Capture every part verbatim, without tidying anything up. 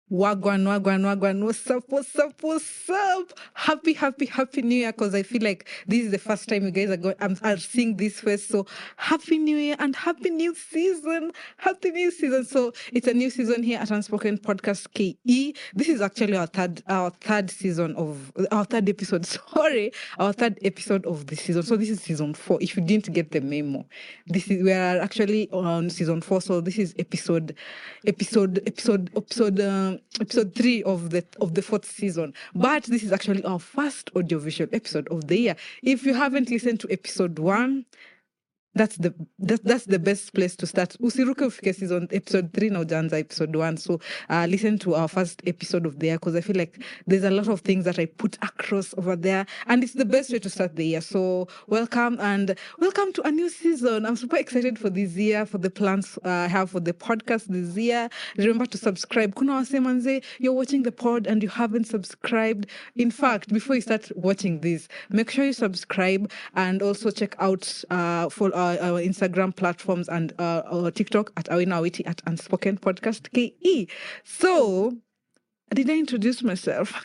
Wagwan, wagwan, wagwan. What's up, what's up, what's up? Happy, happy, happy New Year, because I feel like this is the first time you guys are going, I'm, are seeing this first. So happy New Year and happy new season. Happy new season. So it's a new season here at Unspoken Podcast K E. This is actually our third, our third season of, our third episode, sorry, our third episode of the season. So this is season four. If you didn't get the memo, this is, we are actually on season four. So this is episode, episode, episode, episode, um, episode three of the of the fourth season. But this is actually our first audiovisual episode of the year. If you haven't listened to episode one, that's the that, that's the best place to start. Usiruke ufike season episode three na ujaanza episode one. So uh, listen to our first episode of the year, because I feel like there's a lot of things that I put across over there, and it's the best way to start the year. So welcome and welcome to a new season. I'm super excited for this year, for the plans uh, I have for the podcast this year. Remember to subscribe. Kuna wase manze, you're watching the pod and you haven't subscribed. In fact, before you start watching this, make sure you subscribe and also check out uh, for our, our Instagram platforms and uh, our TikTok at Awina Awiti at Unspoken Podcast K E. So, did I introduce myself?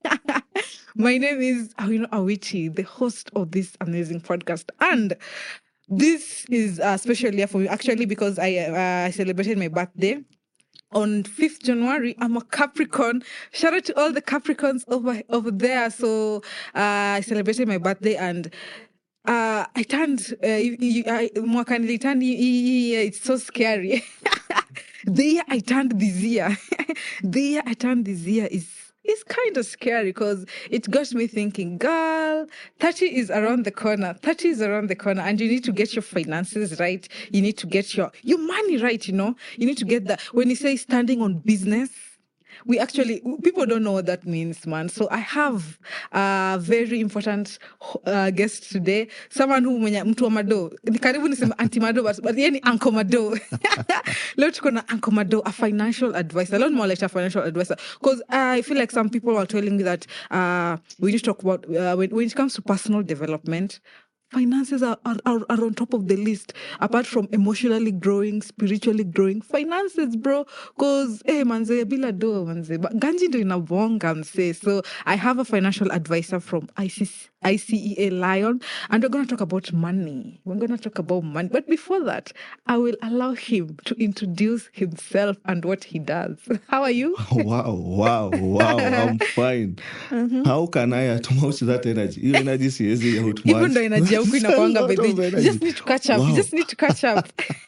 My name is Awina Awiti, the host of this amazing podcast. And this is a special year for me, actually, because I, uh, I celebrated my birthday on fifth January. I'm a Capricorn. Shout out to all the Capricorns over over there. So uh, I celebrated my birthday and uh, I turned, uh, you- you- I- mwaka niliturned, y- y- y- it's so scary. The year I turned this year, the year I turned this year is is kind of scary, because it got me thinking, girl, thirty is around the corner. thirty is around the corner, and you need to get your finances right. You need to get your, your money right, you know. You need to get that. When you say standing on business, we actually, people don't know what that means, man. So I have a very important uh, guest today, someone who mwenye mtu wa mado, ni karibu nisema anti mado, but, but yeye ni Uncle Mado. Leo tuko na Uncle Mado, a financial advisor. Learn more like a financial advisor, because I feel like some people are telling me that uh, we need to talk about uh, when, when it comes to personal development, finances are, are, are, are on top of the list, apart from emotionally growing, spiritually growing. Finances, bro. Because, hey, manze, bila do, manze. But ganji ndo inabonga, mse. So I have a financial advisor from I C E A Lion, and we're going to talk about money. We're going to talk about money. But before that, I will allow him to introduce himself and what he does. How are you? Wow, wow, wow, I'm fine. How can I outmatch that energy? Your energy siwezi outmatch. Even though energy yako That's a inakuanga, lot by the of way. You energy. just need to catch up. You Wow. just need to catch up.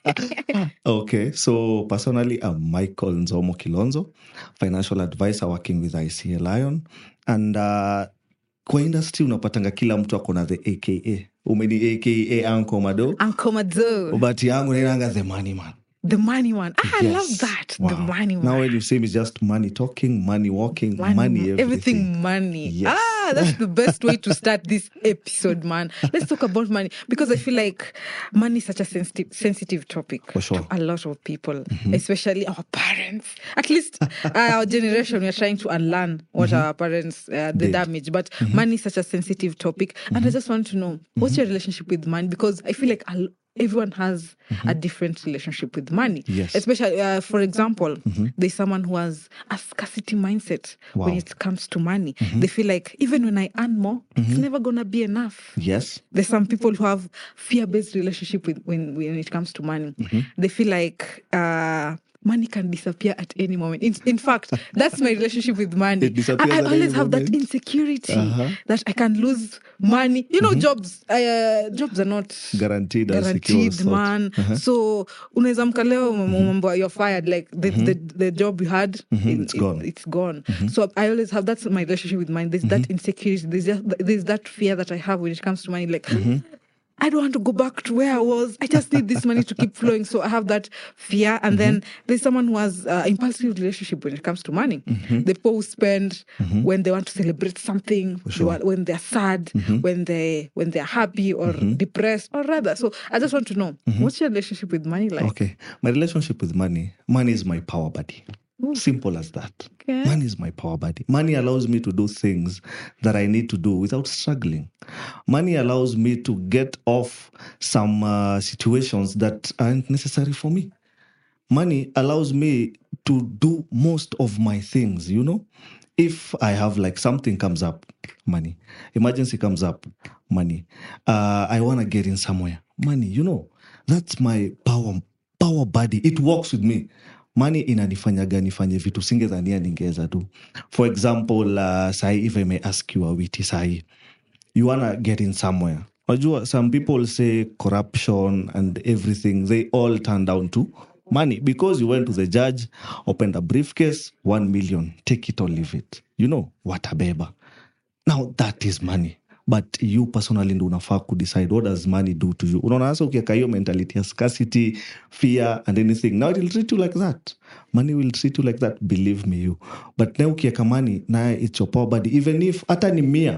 Okay, so personally, I'm Michael Nzomo Kilonzo, financial advisor working with I C A Lion. And uh, kwa industry unapatanga kila mtu akona the A K A. Umeni A K A Uncle Mado. Uncle Mado. But yangu nainanga the money man. The money one. Ah, I Yes. love that. Wow. The money one. Now when you say it's just money talking, money walking, money, money everything. everything money. Yes. Ah, that's the best way to start this episode, man. Let's talk about money, because I feel like money is such a sensitive sensitive topic For sure. to a lot of people, especially our parents. At least uh, our generation, we are trying to unlearn what our parents, uh, the Did. damage. But money is such a sensitive topic. And I just want to know, what's your relationship with money? Because I feel like a everyone has a different relationship with money. Yes. Especially, uh, for example, there's someone who has a scarcity mindset Wow. when it comes to money. They feel like, even when I earn more, it's never going to be enough. Yes. There's some people who have fear-based relationship with when, when it comes to money. They feel like uh, money can disappear at any moment. In, in fact, that's my relationship with money. It disappears I, I at always any have that moment. insecurity Uh-huh. that I can lose money. You know, jobs uh, jobs are not Guaranteed and secure guaranteed, sort. man. So unaweza mka leo mambo you're fired, like the, the the job you had, it- It's it- gone. it's gone. So I always have, that's my relationship with money. There's that insecurity. There's just, there's that fear that I have when it comes to money. Like, I don't want to go back to where I was. I just need this money to keep flowing. So I have that fear. And then there's someone who has uh, impulsive relationship when it comes to money. The people who spend when they want to celebrate something, they want- when they're sad, when they when they're happy or depressed, or rather. So I just want to know, what's your relationship with money like? Okay. My relationship with money, money is my power buddy. Simple as that. Okay. Money is my power buddy. Money allows me to do things that I need to do without struggling. Money allows me to get off some uh, situations that aren't necessary for me. money allows me to do most of my things, you know. If I have like something comes up, money. Emergency comes up, money. Uh, I want to get in somewhere, money. You know, that's my power, power body. It works with me. Money inanifanyaga nifanye vitu singedhania ningeweza tu. For example, uh, sahi, if I may ask you a witty sahi, you want to get in somewhere. Wajua, some people say corruption and everything, they all turn down to money because you went to the judge, opened a briefcase, one million, take it or leave it. You know, watabeba. Now that is money. But you personally ndo unafaa kudecide what does money do to you. Unaona sasa ukiweka hiyo mentality ya scarcity, fear and anything. Now it will treat you like that. Money will treat you like that, believe me you. But now ukiweka money, na it's your power body. Even if hata ni mia,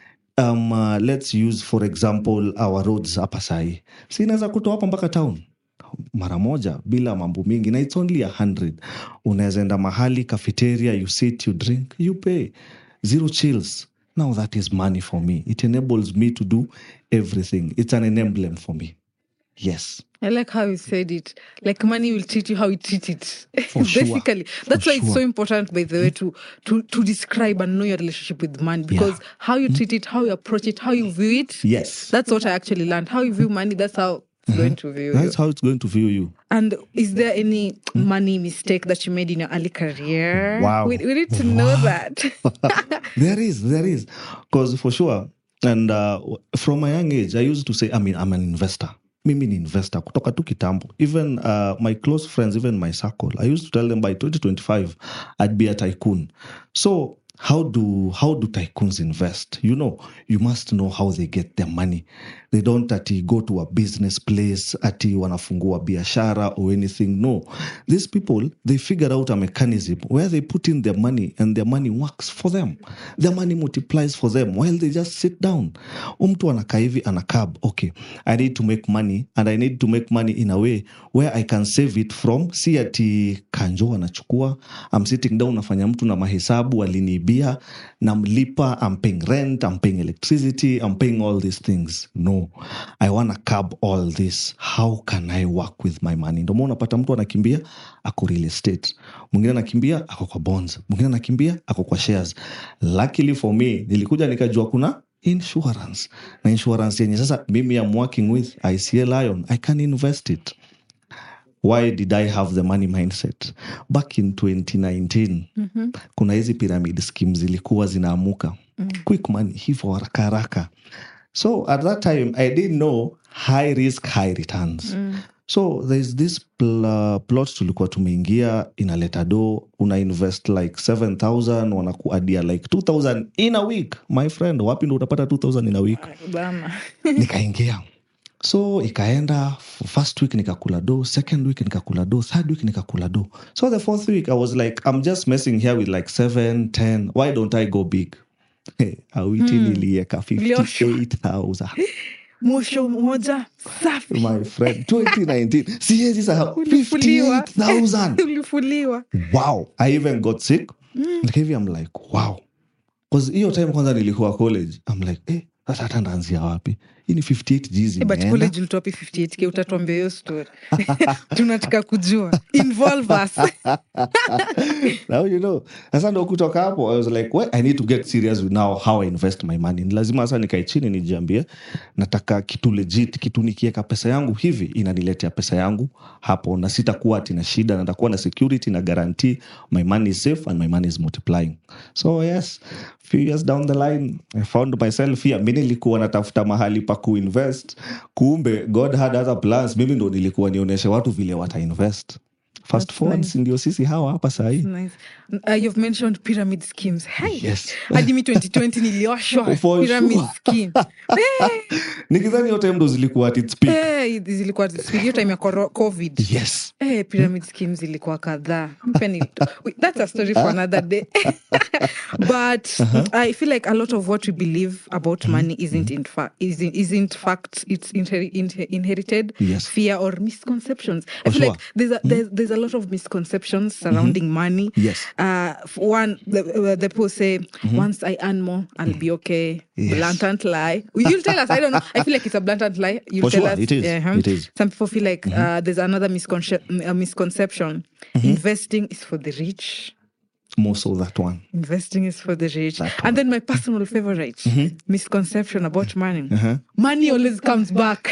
um, uh, let's use for example our roads hapa sahi. Si inaweza kutoa hapa mpaka town mara moja bila mambo mingi na it's only a hundred. Unaweza enda mahali cafeteria, you sit, you drink, you pay. Zero chills. Now that is money for me. It enables me to do everything. It's an emblem for me. Yes. I like how you said it. Like money will treat you how you treat it. For sure. Basically. That's For why it's sure. so important, by the way, to, to, to describe and know your relationship with money. Because Yeah. how you treat it, how you approach it, how you view it, Yes. that's what I actually learned. How you view money, that's how it's going to view you. That's how it's going to view you. And is there any money mistake that you made in your early career? Wow. We, we need to know that. There is, there is. Because for sure, and uh, from a young age, I used to say, I mean, I'm an investor. Mimi ni investor. Kutoka tu kitambo. Even uh, my close friends, even my circle, I used to tell them by twenty twenty-five, I'd be a tycoon. So how do how do tycoons invest? You know, you must know how they get their money. They don't ati go to a business place, ati wanafungua biashara or anything. No. These people, they figure out a mechanism where they put in their money and their money works for them. Their money multiplies for them while they just sit down. Umtu anakaa hivi anakab, okay, I need to make money and I need to make money in a way where I can save it from, si ati kanjo anachukua, I'm sitting down nafanya mtu na mahesabu, aliniibia, namlipa, I'm paying rent, I'm paying electricity, I'm paying all these things. No. I want to curb all this. How can I work with my money? Ndio maana unapata mtu anakimbia ako real estate. Mwingine anakimbia ako kwa bonds. Mwingine anakimbia ako kwa shares. Luckily for me, nilikuja nikajua kuna insurance. Na insurance yenye sasa mimi am working with I C A Lion. I can invest it. Why did I have the money mindset? Back in twenty nineteen, mm-hmm. kuna hizi pyramid schemes zilikuwa zinaamuka. Mm-hmm. Quick money, hivyo haraka haraka. So at that time, I didn't know high risk, high returns. Mm. So there's this pl- uh, plot tulikuwa tumeingia inaleta do, una invest like seven thousand, wanakuadia like two thousand in a week. My friend, wapi ndo utapata two thousand in a week? Bama. Nikaingia. So ikaenda, first week nikakula do, second week nikakula do, third week nikakula do. So the fourth week, I was like, I'm just messing here with like seven, ten. Why don't I go big? Hey, awiti hmm. nilieka fifty-eight thousand. Mosho moja safi. My friend, twenty nineteen. Siezi sahau fifty-eight thousand. Ulifuliwa. Wow. I even got sick. Mm. Like, I'm like, wow. Because hiyo time kwanza nilikuwa college. I'm like, eh, sasa hata ndaanzia wapi? Hii ni fifty-eight G's imeenda. But college ulitoa pi fifty-eight K, utatuambia hiyo story. Tunataka kujua. Involve us. Now you know. Sasa ndo kutoka hapo, I was like, well, I need to get serious with now how I invest my money. Lazima sasa nikae chini nijiambie, nataka kitu legit, kitu nikiweka pesa yangu hivi inaniletea pesa yangu hapo, na sitakuwa ati na shida, na nitakuwa na security na guarantee my money is safe and my money is multiplying. So yes, few years down the line, I found myself here. Mimi nilikuwa natafuta mahali pa kuinvest. Kumbe God had other plans. Mimi ndo nilikuwa nionyeshe watu vile wata invest. Fast That's forward, nice. Ndio sisi hawa hapa sahi. Nice. Uh, you've mentioned pyramid schemes. Hey. Yes. Hadi mi twenty twenty nilioshwa For pyramid sure. scheme. Hey. Nikidhani hiyo time ndo zilikuwa at its peak. Hey, zilikuwa hiyo time ya koro- COVID. Yes. Hey, pyramid schemes zilikuwa kadhaa. Mpeni- Wait, that's a story for another day. But uh-huh. I feel like a lot of what we believe about money isn't in fact isn't, isn't fact. It's inher- inher- inherited Yes. fear or misconceptions. I For feel sure. like there's a, there's, there's a lot of misconceptions surrounding mm-hmm. money. Yes. Uh, one, the, uh, the people say, mm-hmm. once I earn more, I'll mm-hmm. be okay. Yes. Blatant lie. You'll tell us. I don't know. I feel like it's a blatant lie. You'll For tell sure, us. it is. Uh-huh. It is. Some people feel like mm-hmm. uh, there's another misconce- uh, misconception. Mm-hmm. Investing is for the rich. More so that one. Investing is for the rich. And then my personal favorite mm-hmm. misconception about money. Uh-huh. Money always comes back.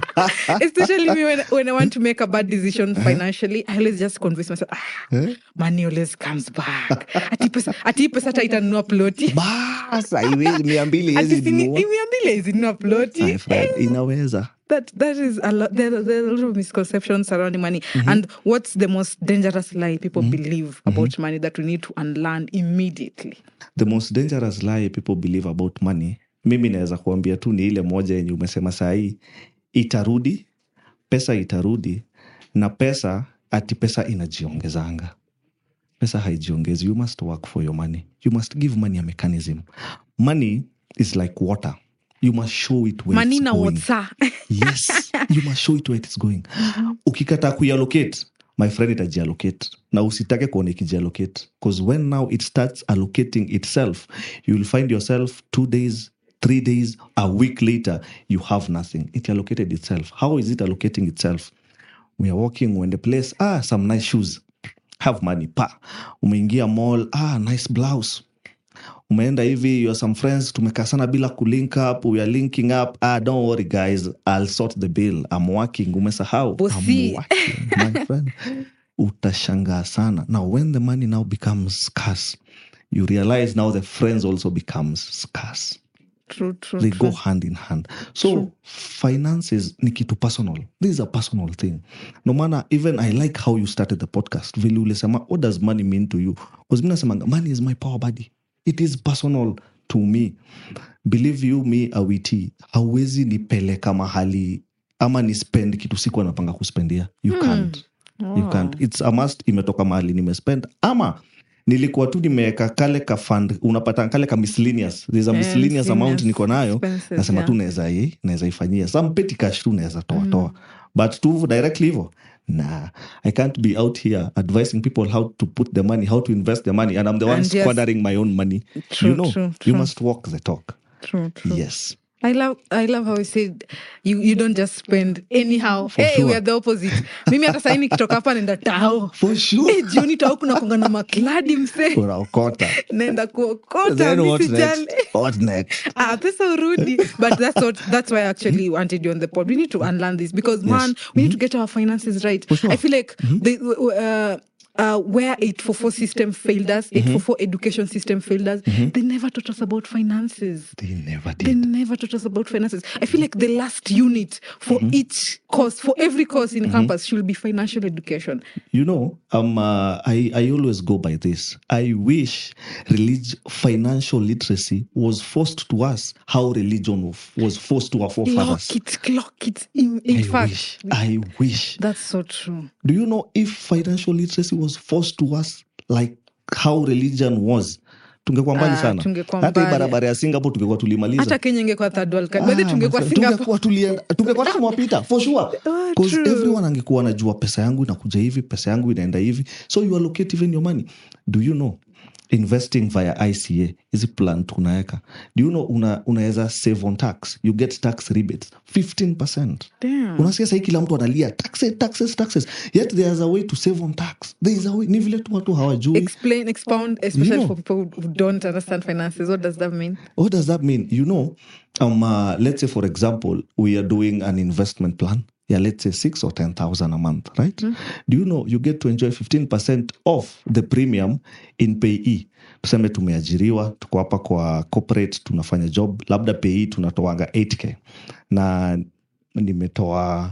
Especially me when, when I want to make a bad decision uh-huh. financially, I always just convince myself, ah, huh? Money always comes back. Ati pesa, ati pesa taitanunua ploti. Basa, iwezi mia mbili hizi nunua. Mia mbili hizi nunua ploti. My friend, inaweza. That that is a lot. There, there are a lot of misconceptions surrounding money. Mm-hmm. And what's the most dangerous lie people mm-hmm. believe about mm-hmm. money that we need to unlearn immediately? The most dangerous lie people believe about money, mimi naweza kuambia tu ni ile moja yenye umesema sahi, itarudi, pesa itarudi, na pesa ati pesa inajiongezanga. Pesa haijiongezi. You must work for your money. You must give money a mechanism. Money is like water. You must show it where money it's na going. Water. Yes, you must show it where it's going. Mm-hmm. Ukikata kuallocate, my friend, itajiallocate. Na usitake kuone ikijiallocate. Because when now it starts allocating itself, you will find yourself two days, three days, a week later, you have nothing. It allocated itself. How is it allocating itself? We are walking when the place, ah, some nice shoes. Have money, pa. Umeingia mall, ah, nice blouse. Umeenda hivi, you are some friends, tumekaa sana bila kulink up, we are linking up. Ah, don't worry guys, I'll sort the bill. I'm working. Umesahau. Bossy. I'm working, my friend. Utashangaa sana. Now, when the money now becomes scarce, you realize now the friends also becomes scarce. True, true, They true. go hand in hand. So, true. Finances ni kitu personal. This is a personal thing. No matter, even I like how you started the podcast. Vile ulisema, what does money mean to you? Because mina semanga, money is my power body. It is personal to me. Believe you me, Awiti, hawezi nipeleka mahali ama ni spend kitu siku anapanga kuspendia. You hmm. can't. Oh. You can't. It's a must. Imetoka mahali nimespend. Ama nilikuwa tu nimeweka kale ka fund, unapata kale ka miscellaneous. There's a yeah, miscellaneous amount niko nayo. Nasema yeah. tu naweza hii, naweza ifanyia. Some petty cash tu naweza toa mm. toa. But tu directly hivyo. Nah, I can't be out here advising people how to put the money, how to invest the money, and I'm the one yes, squandering my own money. True, you know, true, true. You must walk the talk. True, true. Yes. I love I love how you said you, you don't just spend anyhow. For hey, sure. We are the opposite. Mimi hata sasa nikitoka hapa nenda tao. For sure. Hey, jioni tao kuna konga na makladi mse. Unaokota. Nenda kuokota. Then what next? What next? Ah, pesa urudi. But that's what that's why I actually wanted you on the pod. We need to unlearn this because yes. man, we mm-hmm. need to get our finances right. For sure. I feel like mm-hmm. the uh Uh, where eight forty-four system failed us, mm-hmm. eight forty-four education system failed us, mm-hmm. they never taught us about finances. They never did. They never taught us about finances. I feel like the last unit for mm-hmm. each course, for every course in mm-hmm. campus, should be financial education. You know, um, uh, I, I always go by this. I wish relig- financial literacy was forced to us how religion was forced to our forefathers. Clock it, clock it. In, in I fact, wish, I wish. That's so true. Do you know if financial literacy was forced to us like how religion was, tungekuwa mbali sana. Hata barabara ya Singapore tungekuwa tulimaliza. Hata Kenya ingekuwa third world country. Bado tungekuwa Singapore. Tungekuwa tulienda, tungekuwa tumewapita for sure. Because oh, everyone angekuwa anajua pesa yangu inakuja hivi, pesa yangu inaenda hivi. So you allocate even your money. Do you know investing via I C A is a plan tunaweka? Do you know una unaweza save on tax? You get tax rebates fifteen percent. Damn. Unasikia sasa kila mtu analia taxes taxes taxes. Yet there's a way to save on tax. There is a way. Ni vile tu watu hawajui. Explain, expound, especially you know, for people who don't understand finances. What does that mean? What does that mean? You know, um, uh, let's say for example, we are doing an investment plan. Yeah, let's say six or ten thousand a month, right? Mm-hmm. Do you know you get to enjoy fifteen percent off the premium in payee? Tuseme tumeajiriwa, tuko hapa kwa corporate, tunafanya job, labda payee tunatoanga eight K. Na nimetoa,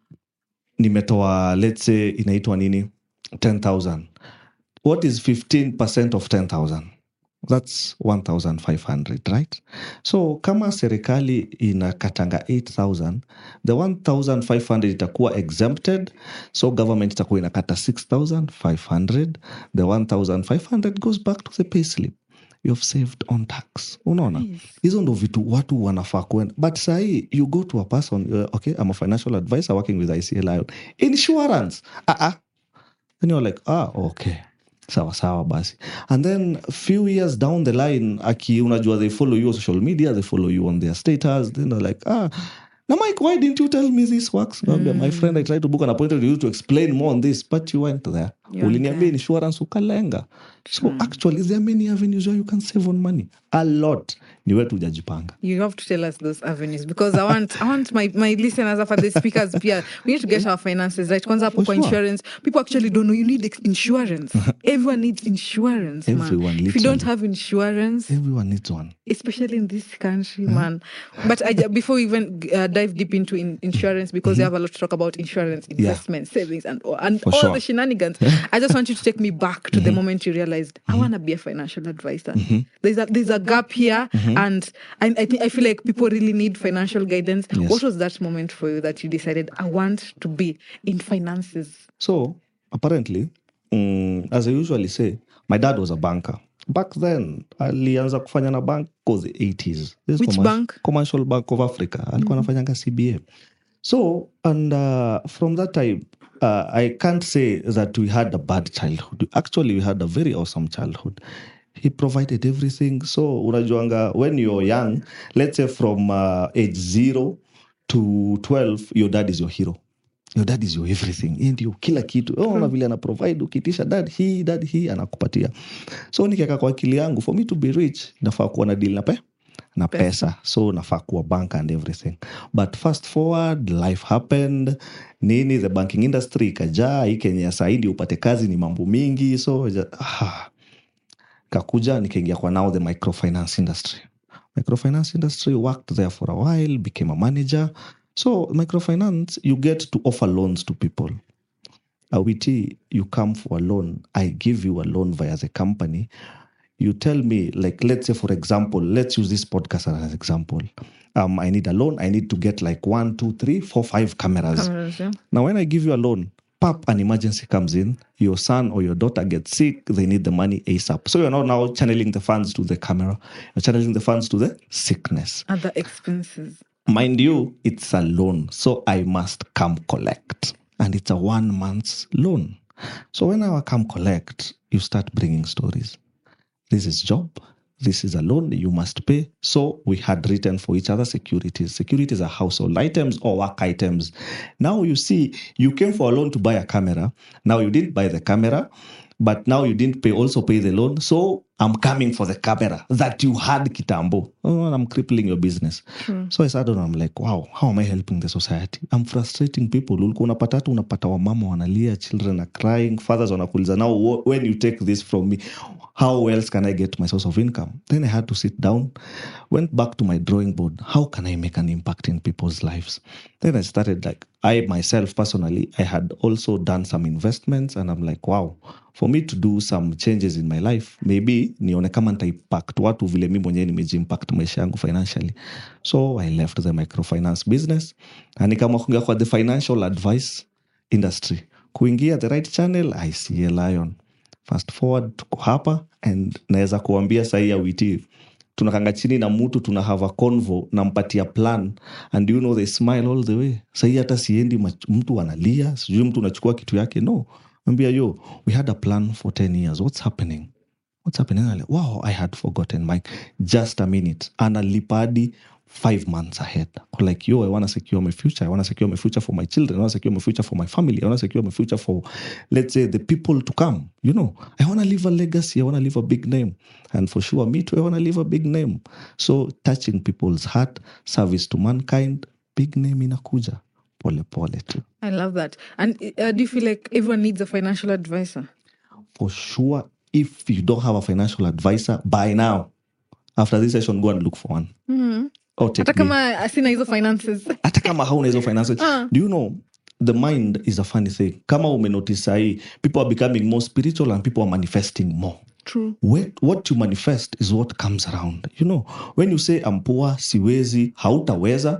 nimetoa, let's say inaitwa nini? ten thousand. What is fifteen percent of ten thousand? That's one thousand five hundred, right? So kama serikali inakatanga eight thousand, the one thousand five hundred itakuwa exempted. So government itakuwa inakata six thousand five hundred. The one thousand five hundred goes back to the payslip. You have saved on tax. Unaona? Hizo ndo vitu watu wanafaa kuenda. But sahi, you go to a person, uh, okay, I'm a financial advisor working with I C A Lion. Insurance. Ah, uh-uh. Then you're like, ah, okay. Sawa sawa basi. And then a few years down the line, aki unajua they follow you on social media, they follow you on their status, then they're like, ah, now Mike, why didn't you tell me this works? Mm. My friend, I tried to book an appointment with you to explain more on this, but you went there. Uliniambia insurance ukalenga. So mm. actually, there are many avenues where you can save on money. A lot. Ni wetu hujajipanga. You have to tell us those avenues because I want I want my, my listeners after the speakers pia. We need to get our finances right. Kwanza hapo kwa insurance. People actually don't know you need insurance. Everyone needs insurance, man. Everyone needs If you don't one. have insurance, everyone needs one. Especially in this country, huh? man. But I, before we even uh, dive deep into in insurance, because mm-hmm. we have a lot to talk about insurance, investment, yeah. savings, and, and all sure. the shenanigans, I just want you to take me back to mm-hmm. the moment you realized, I want to be a financial advisor. Mm-hmm. There's a there's a gap here, mm-hmm. and I, I think I feel like people really need financial guidance. Yes. What was that moment for you that you decided, I want to be in finances? So, apparently, um, as I usually say, my dad was a banker. Back then, alianza kufanya na bank cause the eighties. This Which commercial, bank? Commercial Bank of Africa. Alikuwa anafanyanga C B A. So, and uh, from that time, uh, I can't say that we had a bad childhood. Actually, we had a very awesome childhood. He provided everything. So, unajuanga, when you're young, let's say from uh, age zero to twelve, your dad is your hero. Your dad is your everything. And you kila kitu. Oh, na vile ana provide, ukitisha dad he, dad he, anakupatia. So, nikiaka kwa akili yangu, for me to be rich, nafaa kuwa na deal na pe? Na pesa. pesa. So, nafaa kuwa bank and everything. But fast forward, life happened. Nini, the banking industry ikajaa. Hii Kenya saidi upate kazi ni mambo mingi. So, ah, kakuja, nikaingia kwa now the microfinance industry. Microfinance industry, worked there for a while, became a manager. So, microfinance, you get to offer loans to people. Awiti, you come for a loan. I give you a loan via the company. You tell me, like, let's say, for example, let's use this podcast as an example. Um, I need a loan. I need to get like one, two, three, four, five cameras. cameras yeah. Now, when I give you a loan, pop, an emergency comes in, your son or your daughter gets sick, they need the money ASAP. So you're not now channeling the funds to the camera. You're channeling the funds to the sickness. Other expenses. Mind you, it's a loan, so I must come collect. And it's a one month's loan. So when I come collect, you start bringing stories. This is job. This is a loan you must pay. So we had written for each other securities. Securities are household items or work items. Now you see, you came for a loan to buy a camera. Now you didn't buy the camera, but now you didn't pay also pay the loan. So I'm coming for the camera that you had kitambo. Oh, I'm crippling your business. Hmm. So I started, I'm like, wow, how am I helping the society? I'm frustrating people. Ulikuwa unapata tu unapata wamama wanalia, children are crying, fathers wanakuliza. Now when you take this from me, how else can I get my source of income? Then I had to sit down, went back to my drawing board. How can I make an impact in people's lives? Then I started like, I myself personally, I had also done some investments and I'm like, wow, for me to do some changes in my life, maybe nione kama nita impact watu vile mimi mwenyewe nimejimpact maisha yangu financially. So I left the microfinance business na nikaamua kwa the financial advice industry. Kuingia the right channel, I see a lion. Fast forward tuko hapa and naweza kuambia sahi ya witi tunakanga chini na mtu tuna have a convo na mpatia plan and you know they smile all the way. Sahi hata siendi mtu analia, sijui mtu unachukua kitu yake. No, ambia yo, we had a plan for ten years. What's happening? What's happening? Like, wow, I had forgotten, Mike. Just a minute. Analipadi five months ahead. Like, yo, I want to secure my future. I want to secure my future for my children. I want to secure my future for my family. I want to secure my future for, let's say, the people to come. You know, I want to leave a legacy. I want to leave a big name. And for sure, me too, I want to leave a big name. So, touching people's heart, service to mankind, big name inakuja. Pole pole too. I love that. And uh, do you feel like everyone needs a financial advisor? For sure. If you don't have a financial advisor, by now, after this session, go and look for one. Mm-hmm. Hata kama sina hizo finances. Hata kama hauna hizo finances. Uh. Do you know, the mind is a funny thing. Kama umenotice sahi, people are becoming more spiritual and people are manifesting more. True. What, what you manifest is what comes around. You know, when you say I'm poor, siwezi, hautaweza,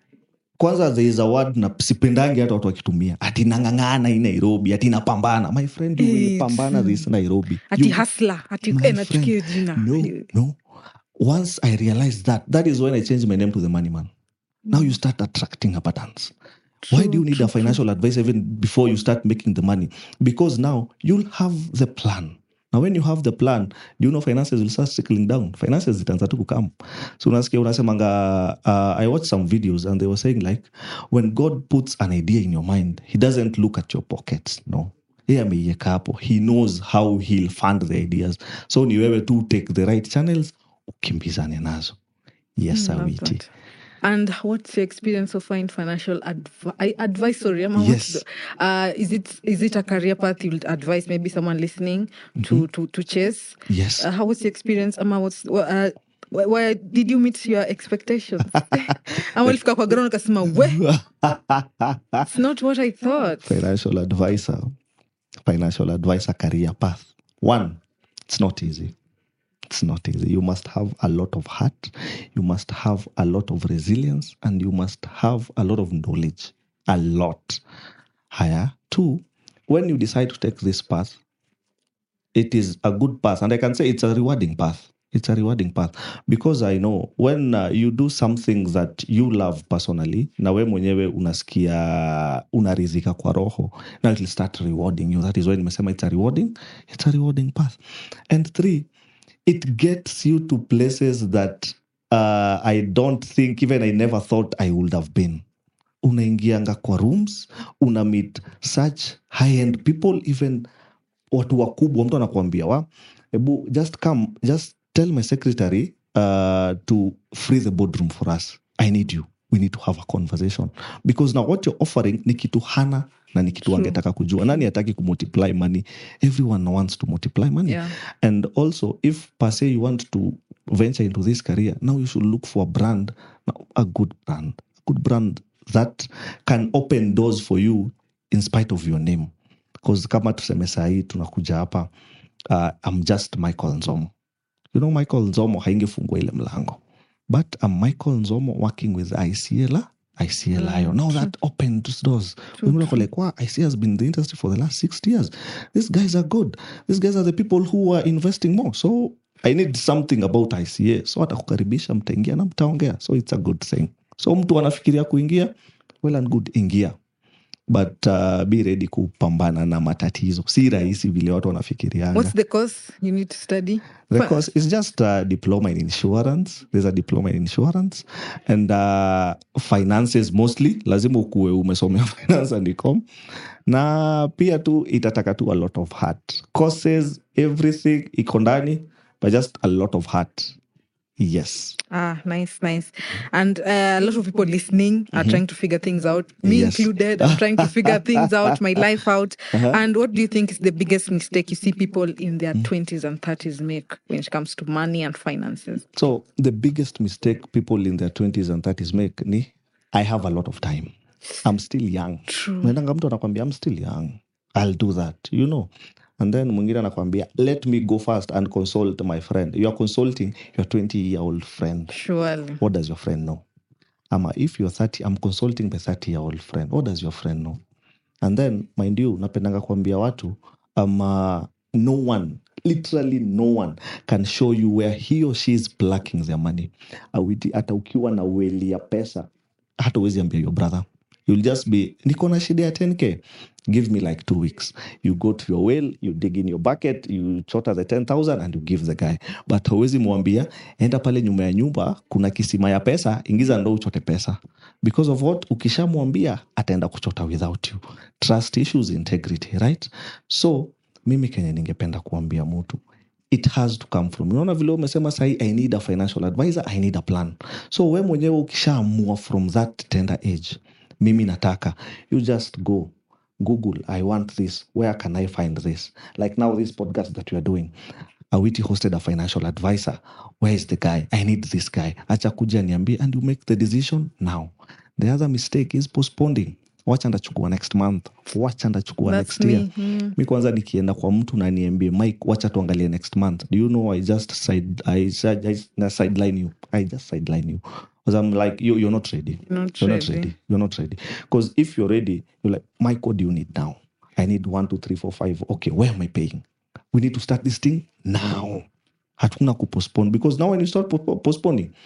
kwanza there is a word na sipendangi hata watu wakitumia. Ati nangangana in Nairobi, ati napambana. My friend, you will pambana this Nairobi. Ati you, hustler, ati natukio jina. No, no. Once I realized that, that is when I changed my name to the Money Man. Now you start attracting abundance. Why True, do you need true, a financial advice even before you start making the money? Because now you'll have the plan. Now when you have the plan, do you know finances will start trickling down? Finances zitaanza tu kukam. So unasikia unasemanga, uh, I watched some videos and they were saying like, when God puts an idea in your mind, he doesn't look at your pockets, no. Yeye ameiweka hapo. He knows how he'll fund the ideas. So ni wewe tu take the right channels, ukimbizane nazo. Yes, I love Awiti. that. And what's your experience so far in financial advi- advisory? Ama Yes. what's the- uh, is it is it a career path you would advise maybe someone listening to to to chase? Yes. Uh, how was your experience? Ama what's uh, why, why did you meet your expectations? Ama ulifika kwa ground ukasema we, it's not what I thought. Financial advisor, financial advisor career path. One, it's not easy. It's not easy. You must have a lot of heart. You must have a lot of resilience, and you must have a lot of knowledge. A lot. Higher. Two, when you decide to take this path, it is a good path, and I can say it's a rewarding path. It's a rewarding path because I know when uh, you do something that you love personally, na we mwenyewe unasikia unarizika kwa roho, now it will start rewarding you. That is why nimesema it's a rewarding, it's a rewarding path. And three, it gets you to places that uh, I don't think, even I never thought I would have been. Unaingianga kwa rooms, una meet such high-end people, even watu wakubwa, mtu anakuambia wa ebu just come, just tell my secretary uh, to free the boardroom for us. I need you. We need to have a conversation. Because now what you're offering ni kitu hana na ni kitu True. angetaka kujua. Nani hataki kumultiply money? Everyone wants to multiply money. Yeah. And also, if per se you want to venture into this career, now you should look for a brand, a good brand, a good brand that can open doors for you in spite of your name. Because kama tuseme sahi tunakuja hapa, uh, I'm just Michael Nzomo. You know, Michael Nzomo haingefungua ile mlango. But I'm Michael Nzomo working with I C L, I C L I O. Now that opens doors. Women are like, wow, I C L has been in the industry for the last sixty years. These guys are good. These guys are the people who are investing more. So I need something about I C A. So atakukaribisha, mtaingia na mtaongea. So it's a good thing. So mtu anafikiria kuingia, well and good, ingia. But uh, be ready kupambana na matatizo. Si rahisi vile watu wanafikirianga. What's the course you need to study? The course is just a diploma in insurance. There's a diploma in insurance and uh, finances mostly. Lazima ukuwe umesomea finance and econ. Na pia tu itataka tu a lot of heart. Courses, everything iko ndani, but just a lot of heart. Yes. Ah, nice, nice. And uh, a lot of people listening are trying to figure things out. Me Yes. included, I'm trying to figure things out, my life out. Uh-huh. And what do you think is the biggest mistake you see people in their twenties and thirties make when it comes to money and finances? So the biggest mistake people in their twenties and thirties make ni, I have a lot of time. I'm still young. True. Naendanga mtu anakwambia, I'm still young. I'll do that, you know. And then mwingine anakwambia, let me go first and consult my friend. You are consulting your twenty-year-old friend. Surely. What does your friend know? Ama if you're thirty, I'm consulting my thirty-year-old friend. What does your friend know? And then, mind you, napendanga kuambia watu, um, uh, no one, literally no one can show you where he or she is plucking their money. Awiti, hata ukiwa na weli ya pesa, hata uwezi ambia your brother. You'll just be, niko na shida ya ten K. Give me like two weeks. You go to your well, you dig in your bucket, you chota the ten thousand and you give the guy. But hawezi mwambia, enda pale nyuma ya nyumba, kuna kisima ya pesa, ingiza ndo uchote pesa. Because of what? Ukisha mwambia, ataenda kuchota without you. Trust issues, integrity, right? So, mimi kenye ningependa kuambia mtu, it has to come from. Unaona vile umesema sahi, I need a financial advisor, I need a plan. So, we mwenyewe ukishaamua from that tender age, mimi nataka, you just go. Google, I want this. Where can I find this? Like now, this podcast that you are doing. Awiti hosted a financial advisor. Where is the guy? I need this guy. Acha kuja niambie, and you make the decision now. The other mistake is postponing. Wacha ndachukua next month. Wacha ndachukua That's next year. me. Mm. Mi kwanza nikienda kwa mtu na niambie, Mike, wacha tuangalie next month. Do you know I just side I, I, I, I sideline you. I just sideline you. Because I'm like, you, you're not ready. Not you're ready. not ready. You're not ready. Because if you're ready, you're like, Mike, what do you need now? I need one, two, three, four, five. Okay, where am I paying? We need to start this thing now. Hatuna kupostpone. Because now when you start po- postponing,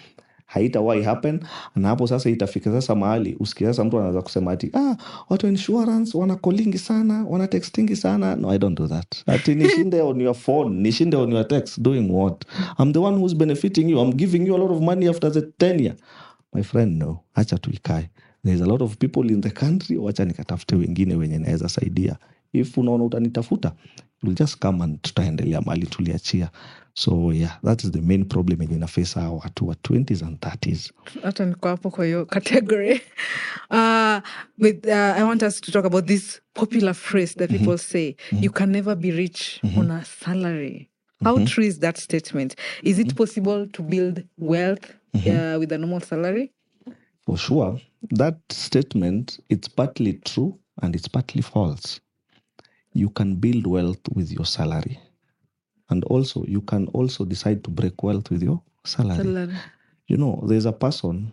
haitawahi happen. Na hapo sasa itafika sasa mahali usikia sasa mtu anaanza kusema ati ah, watu wa insurance wana callingi sana, wana textingi sana. No, I don't do that. Ati nishinde on your phone, nishinde on your text, doing what? I'm the one who's benefiting you. I'm giving you a lot of money after the tenure. My friend, no. Acha tuikae. There's a lot of people in the country. Wacha nikatafute wengine wenye naweza saidia. If unaona utanitafuta, you'll just come and tutaendelea mali tuliachia. So yeah, that is the main problem yenye na face hawa watu wa twenties and thirties. Hata niko hapo kwa hiyo category. Uh, with, uh, I want us to talk about this popular phrase that people mm-hmm. say, mm-hmm. you can never be rich mm-hmm. on a salary. How mm-hmm. true is that statement? Is it possible to build wealth mm-hmm. uh, with a normal salary? For sure. That statement, it's partly true and it's partly false. You can build wealth with your salary. And also, you can also decide to break wealth with your salary. salary. You know, there's a person,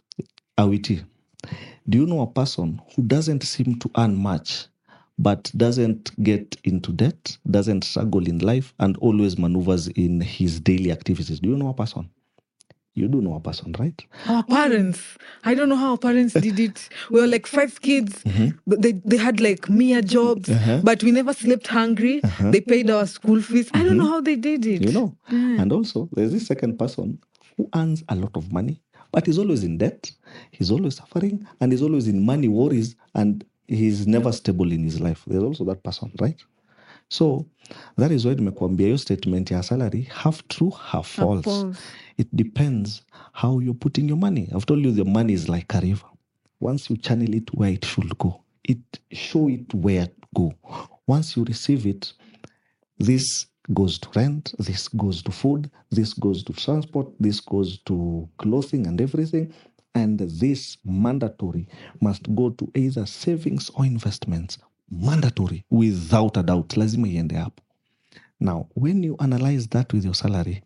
Awiti. Do you know a person who doesn't seem to earn much, but doesn't get into debt, doesn't struggle in life, and always maneuvers in his daily activities? Do you know a person? You do know a person, right? Our parents. I don't know how our parents did it. We were like five kids. Mm-hmm. But they, they had like mere jobs, uh-huh. but we never slept hungry. Uh-huh. They paid our school fees. Mm-hmm. I don't know how they did it. You know. Yeah. And also, there's this second person who earns a lot of money, but he's always in debt. He's always suffering, and he's always in money worries, and he's never stable in his life. There's also that person, right? So that is why nimekuambia your statement ya salary half true, half false. false. It depends how you're putting your money. I've told you the money is like a river. Once you channel it where it should go, it show it where to go. Once you receive it, this goes to rent, this goes to food, this goes to transport, this goes to clothing and everything. And this mandatory must go to either savings or investments. Mandatory, without a doubt. Lazima iende hapo. Now, when you analyze that with your salary,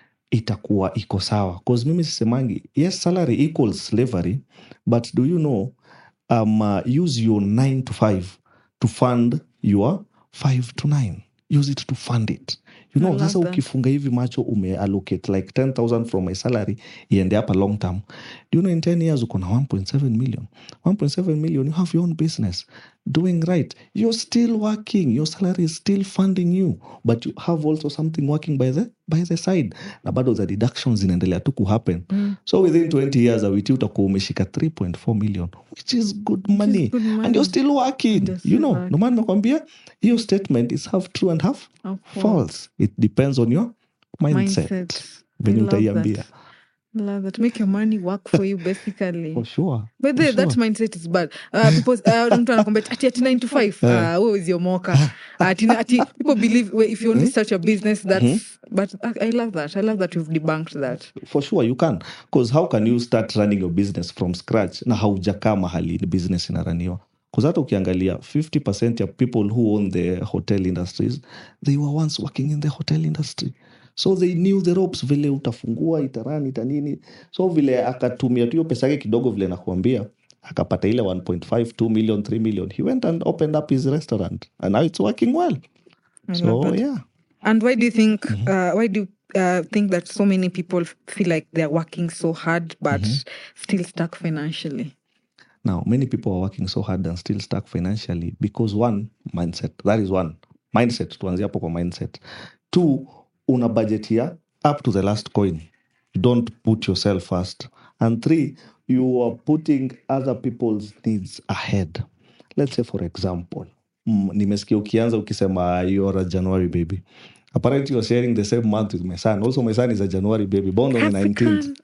itakuwa iko sawa. Because mimi sisemangi, yes, salary equals slavery, but do you know, um, uh, use your nine to five to fund your five to nine. Use it to fund it. You know, sasa ukifunga hivi macho ume allocate like ten thousand from my salary, iende up a long term. Do you know in ten years uko na one point seven million? one point seven million, you have your own business. Doing right. You're still working. Your salary is still funding you. But you have also something working by the by the side. Na bado the deductions inaendelea tu kuhappen. Mm. So within twenty years, awiti utakuwa umeshika three point four million, which is good money. Is good money. And you're still working. Just you know, no man nakwambia, your statement is half true and half oh, false. It depends on your mindset. mindset. When you utaiambia. Love that. Make your money work for you, basically. For sure. But the, sure. that mindset is bad. Uh, people, uh, don't try to combat ati ati nine to five. Uh, where is your mocha? ati, ati, people believe well, if you only start your business, that's. Mm-hmm. But I, I love that. I love that you've debunked that. For sure, you can. Because how can you start running your business from scratch na haujakaa mahali ni business inaraniwa? Because hata ukiangalia fifty percent of people who own the hotel industries, they were once working in the hotel industry. So they knew the ropes, vile utafungua, itarani, itanini. So vile akatumia tuyo pesa yake kidogo vile nakuambia, akapata ile one point five, two million, three million. He went and opened up his restaurant. And now it's working well. I so, yeah. And why do you think, mm-hmm. uh, why do you uh, think that so many people feel like they're working so hard but mm-hmm. still stuck financially? Now, many people are working so hard and still stuck financially because one, mindset. That is one. Mindset. Tuanzia hapo kwa mindset. Two, una budget here up to the last coin. Don't put yourself first. And three, you are putting other people's needs ahead. Let's say, for example, mm, nimesikia ukianza ukisema you're a January baby. Apparently, you're sharing the same month with my son. Also, my son is a January baby, born on the nineteenth.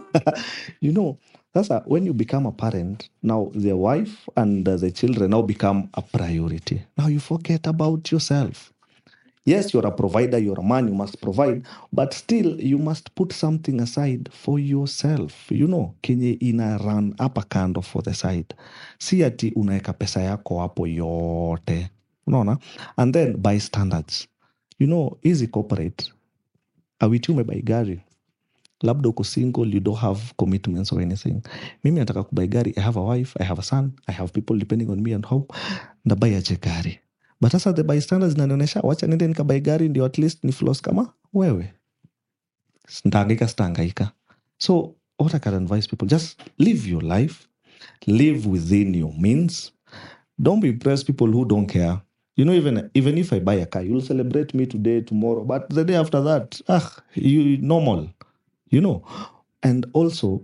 You know, that's a, when you become a parent, now the wife and uh, the children now become a priority. Now you forget about yourself. Yes, you're a provider, you're a man, you must provide, but still you must put something aside for yourself. You know, kenye ina run up a kando for the side. Si ati unaeka pesa yako hapo yote. Unaona? And then by standards. You know, easy corporate. Awiti umebuy gari. Labda uko single, you don't have commitments or anything. Mimi nataka kubuy gari. I have a wife, I have a son, I have people depending on me and how. Nabuy aje gari. But sasa the bystanders inanionyesha wacha nende nikabuy gari ndio at least ni floss kama wewe. Stangaika stangaika. So what I can advise people, just live your life, live within your means. Don't be impressed people who don't care. You know, even even if I buy a car, you'll celebrate me today, tomorrow, but the day after that, ah, you normal, you know. And also,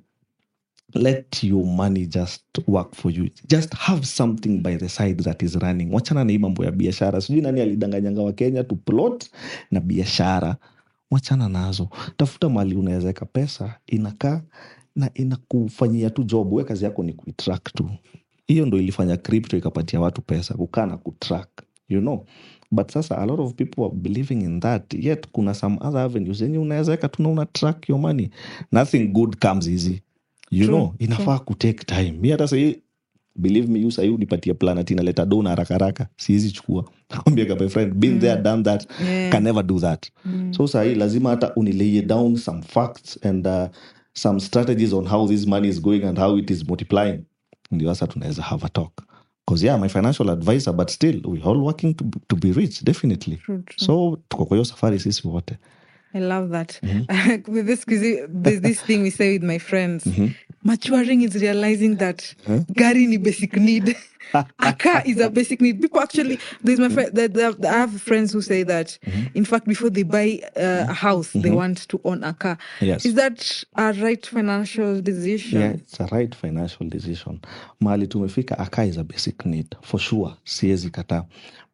let your money just work for you. Just have something by the side that is running. Wachana na hii mambo ya biashara. Sijui nani alidanganyanga wa Kenya to plot na biashara. Wachana nazo. Tafuta mali unawezeka pesa, inakaa na inakufanyia tu job. We kazi yako ni kuitrack tu. Hiyo ndo ilifanya crypto ikapatia watu pesa, kukaa na kutrack, you know. But sasa a lot of people are believing in that, yet kuna some other avenues yenye unawezeka tu na una track your money. Nothing good comes easy, you True, know. Inafaa kutake time. Mi hata sahi, believe me, you sahi unipatia planet inaleta do na haraka haraka, siwezi chukua. Nakwambia my friend, been there, done that, Yeah. can never do that. So sahi lazima hata unilay down some facts and uh, some strategies on how this money is going and how it is multiplying. Ndio sasa tunaweza have a talk. Because yeah, my financial advisor, but still we all working to, to be rich, definitely. True, true. So tuko kwa hiyo safari sisi wote. I love that. With this, 'cause there's this thing we say with my friends. Maturing is realizing that gari ni basic need. A car is a basic need. People actually, there's my friend. That I have friends who say that. In fact, before they buy uh, a house, they want to own a car. Yes. Is that a right financial decision? Yeah, it's a right financial decision. Mahali tumefika, a car is a basic need for sure. Siwezi kataa.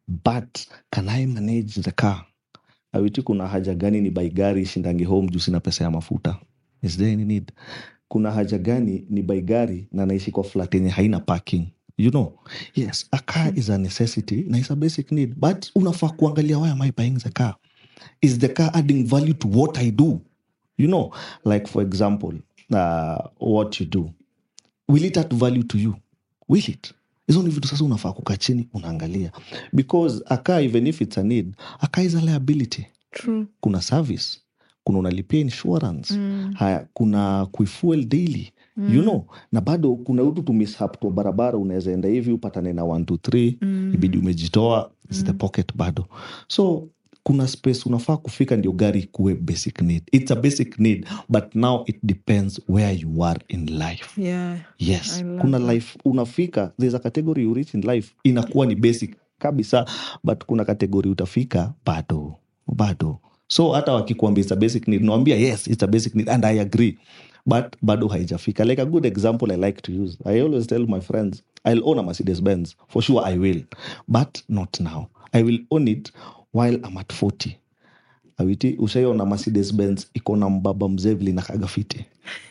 But can I manage the car? Awiti kuna haja gani ni buy gari shindangi home juu sina pesa ya mafuta? Is there any need? Kuna haja gani ni buy gari na naishi kwa flat yenye haina parking? You know, yes, a car is a necessity na is a basic need. But unafaa kuangalia, why am I buying the car? Is the car adding value to what I do? You know, like for example, uh, what you do. Will it add value to you? Will it? Hizo ni vitu sasa unafaa kukaa chini unaangalia. Because a car, even if it's a need, a car is a liability. True. Kuna service, kuna unalipia insurance, mm. haya, kuna kuifuel daily, mm. you know, na bado kuna utu tumishap to barabara, unaweza enda hivi upatane na one two three, mm. ibidi umejitoa, it's mm. the pocket bado. So kuna space unafaa kufika ndio gari kuwe basic need. It's a basic need, but now it depends where you are in life. Yeah. Yes. Kuna that. Life unafika, there's a category you reach in life, inakuwa ni basic kabisa, but kuna category utafika bado, bado. So hata wakikuambia it's a basic need, naambia yes, it's a basic need and I agree. But bado haijafika. Like a good example I like to use. I always tell my friends, I'll own a Mercedes Benz. For sure I will. But not now. I will own it while I'm at forty. Awiti, ushaona Mercedes Benz iko na mbaba mzee vile inakaga fiti.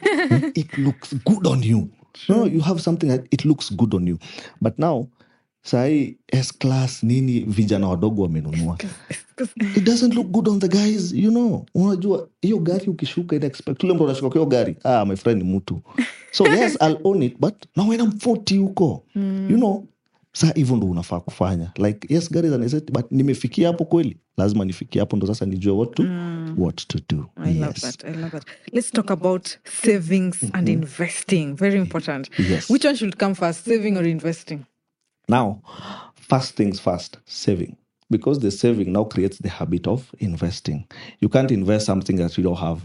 It looks good on you. No, you have something that it looks good on you. But now, sai S-Class nini vijana wadogo wamenunua. It doesn't look good on the guys, you know. Unajua, hiyo gari ukishuka ina expect. Tule mtu anashuka kwa hiyo gari. Ah, my friend ni mtu. So yes, I'll own it, but now when I'm forty huko, mm. you know, saa hivyo ndo unafaa kufanya. Like, yes, gari is a necessity, but nimefikia hapo kweli. Lazima nifikia hapo ndo sasa nijue what to, mm. what to do. I yes. love that. I love that. Let's talk about savings mm-hmm. and investing. Very important. Yes. Which one should come first, saving or investing? Now, first things first, saving. Because the saving now creates the habit of investing. You can't invest something that you don't have.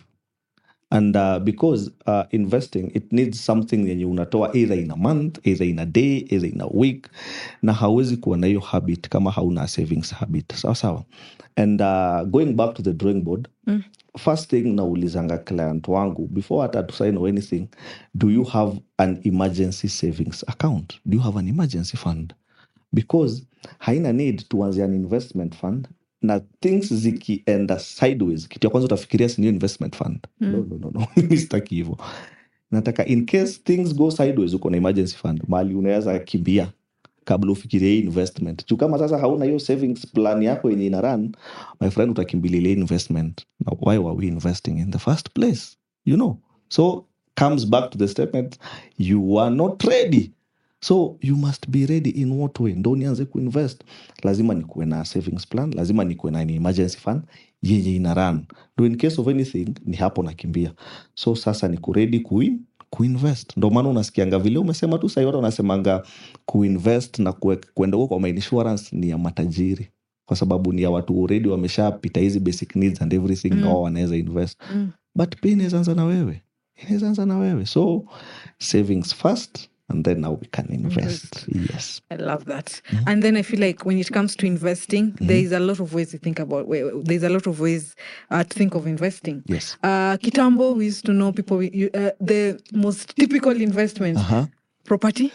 And uh, because uh, investing, it needs something yenye unatoa either in a month, either in a day, either in a week. Na hawezi kuwa na hiyo habit kama hauna savings habit. Sawa sawa. And uh, going back to the drawing board, mm. first thing naulizanga client wangu, before hata to sign or anything, do you have an emergency savings account? Do you have an emergency fund? Because haina need tuanze an investment fund na things zikienda sideways, kitu ya kwanza utafikiria si new investment fund. Mm. No, no, no, no. Mimi sitaki hivyo. Nataka in case things go sideways uko na emergency fund, mali unaweza kimbia kabla ufikirie investment. Tu kama sasa hauna hiyo savings plan yako yenye ina run, my friend, utakimbilia investment. Now, why were we investing in the first place? You know? So, comes back to the statement, you are not ready. So, you must be ready in what way? Ndo nianze kuinvest. Lazima nikuwe na savings plan. Lazima nikuwe na emergency fund. Yenye ina run. Do in case of anything, ni hapo nakimbia. So, sasa niku ready kuin, kuinvest. Ndo maana unasikianga vile umesema tu sasa, watu wanasemanga kuinvest na kuenda huko kwa insurance ni ya matajiri. Kwa sababu ni ya watu already wameshapita hizi basic needs and everything, mm. na wanaweza invest. Mm. But pia inaweza anza na wewe. inaweza anza na wewe. So savings first and then now we can invest. Yes. I love that. Mm-hmm. And then I feel like when it comes to investing, mm-hmm. there is a lot of ways to think about, there's a lot of ways uh, to think of investing. Yes. Uh, Kitambo, we used to know people, uh, the most typical investments, uh-huh. property,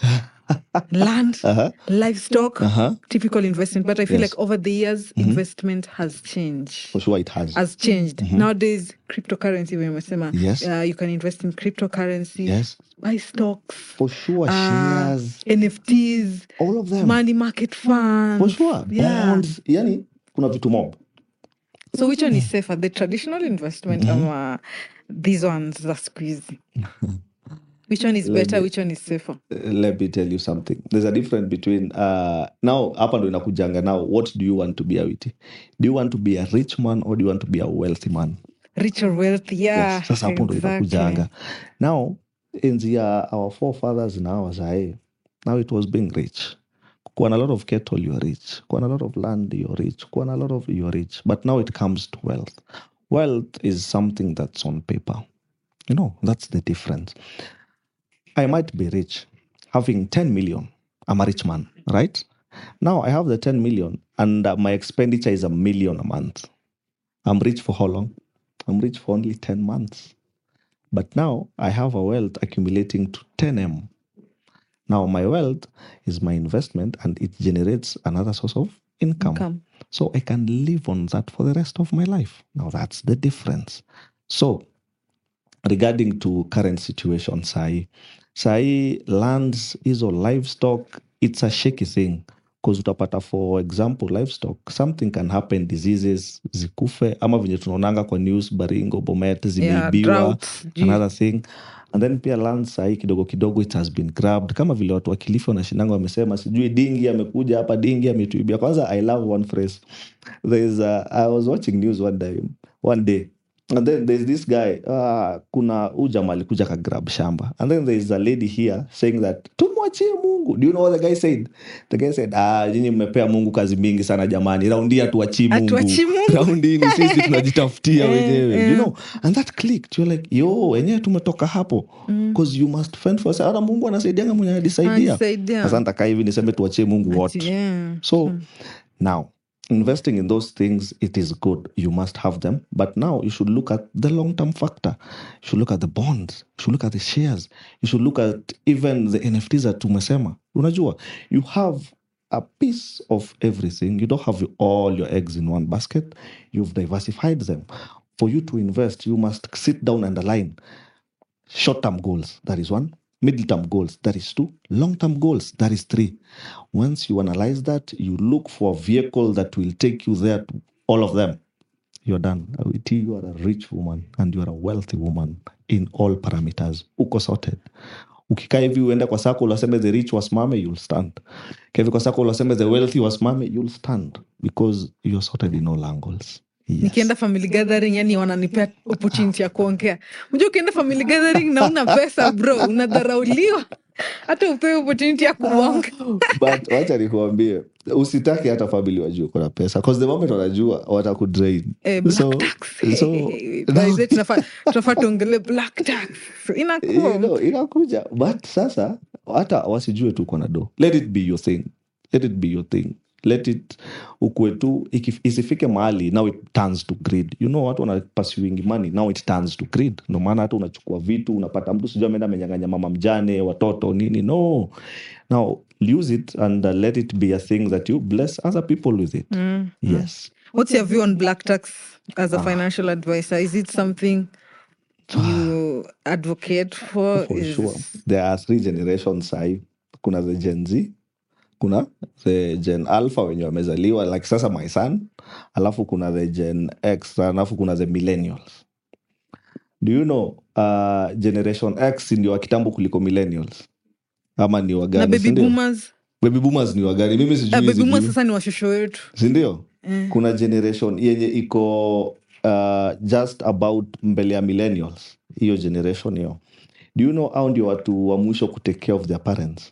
land, uh-huh. livestock, uh-huh. typical investment. But I feel yes. like over the years, mm-hmm. investment has changed. For sure it has. Has changed. Mm-hmm. Nowadays, cryptocurrency, yes. uh, you can invest in cryptocurrency. Yes. Buy stocks. For sure, uh, shares. N F Ts. All of them. Money market funds. For sure. Yeah. Bonds. Yani, kuna vitu mob. So which one is safer? The traditional investment mm-hmm. or uh, these ones, the squeeze? Which one is let better? Me, which one is safer? Let me tell you something. There's a difference between uh now hapa ndo inakujanga now. What do you want to be, Awiti? Do you want to be a rich man or do you want to be a wealthy man? Rich or wealthy, yeah. Yes, sasa hapo ndo inakujanga. Now in the uh, our forefathers now as I now it was being rich. Kuwa na lot of cattle, you're rich. Kuwa na lot of land, you're rich. Kuwa na lot of you're rich. But now it comes to wealth. Wealth is something that's on paper. You know, that's the difference. I might be rich, having ten million. I'm a rich man, right? Now I have the ten million and uh, my expenditure is a million a month. I'm rich for how long? I'm rich for only ten months. But now I have a wealth accumulating to ten M. Now my wealth is my investment and it generates another source of income. income. So I can live on that for the rest of my life. Now that's the difference. So regarding to current situation, Sai, Sai lands is or livestock, it's a shaky thing. Because utapata, for example, livestock, something can happen, diseases, zikufe, ama venye tunaonanga kwa news, Baringo, Bomet, zimeibiwa, yeah, another thing. And then pia land sahi kidogo kidogo it has been grabbed. Kama vile watu wa Kilifi wanashinanga wamesema, sijui dingi amekuja hapa, dingi ametuibia. Kwanza, I love one phrase. There's a, I was watching news one day, one day. And then there's this guy, uh, kuna ujama alikuja ka grab shamba. And then there's a lady here saying that, tumwachie Mungu. Do you know what the guy said? The guy said, ah, jini mmepea Mungu kazi mingi sana jamani. Raundi atuachie Mungu. Atuachie Mungu. Raundi ni sisi tunajitafutia wenyewe. You know, and that clicked. You're like, yo, enyewe tumetoka hapo. Because mm. you must fend for us. Hata Mungu anasaidianga mwenye anadisaidia. Sasa nitaka hivi niseme tuachie Mungu wote. Yeah. So, mm. now, investing in those things, it is good. You must have them. But now you should look at the long-term factor. You should look at the bonds. You should look at the shares. You should look at even the N F Ts that tumesema. Unajua, you have a piece of everything. You don't have all your eggs in one basket. You've diversified them. For you to invest, you must sit down and align short-term goals. That is one. Middle-term goals, that is two. Long-term goals, that is three. Once you analyze that, you look for a vehicle that will take you there to all of them. You're done. I will tell you, you are a rich woman and you are a wealthy woman in all parameters. Uko sorted. Ukikaa hivi uende kwa sako ulaseme the rich wasimame, you'll stand. Kivi kwa sako ulaseme the wealthy wasimame, you'll stand. Because you're sorted in all angles. Yes. Nikienda family gathering, yani wananipea opportunity ya kuongea. Unajua ukienda family gathering na una pesa bro, unadharauliwa. Hata upewe opportunity ya kuongea. But wacha nikuambie, usitaki hata family wajue kuna pesa. Because the moment wanajua, watakudrain. Eh, black so, tax. So, hey, no. Tunafaa tuongele black tax. Inakuwa. You know, inakuja. But sasa, hata wasijue tu kuna do. Let it be your thing. Let it be your thing. Let it ukue tu isifike mahali now it turns to greed. You know watu wana pursuing money, now it turns to greed. No maana hata unachukua vitu unapata mtu sijui ameenda amenyang'anya mama mjane watoto nini. No, now use it and uh, let it be a thing that you bless other people with it. Mm-hmm. Yes. What's your view on black tax as a ah. financial advisor? Is it something you advocate for? For Is... sure. There are three generations. Sai kuna the Gen Z, kuna the Gen Alpha wenye wamezaliwa like sasa my son, alafu kuna the Gen X, alafu kuna the millennials. Do you know uh, Generation X ndio wa kitambo kuliko millennials? Ama ni wagani? Na baby boomers? Baby boomers ni wagani? Mimi sijui. Uh, baby boomers sasa ni washosho wetu. Si ndio? Mm. Kuna generation yenye iko uh, just about mbele ya millennials. Hiyo generation hiyo. Do you know how ndio watu wa mwisho ku take care of their parents?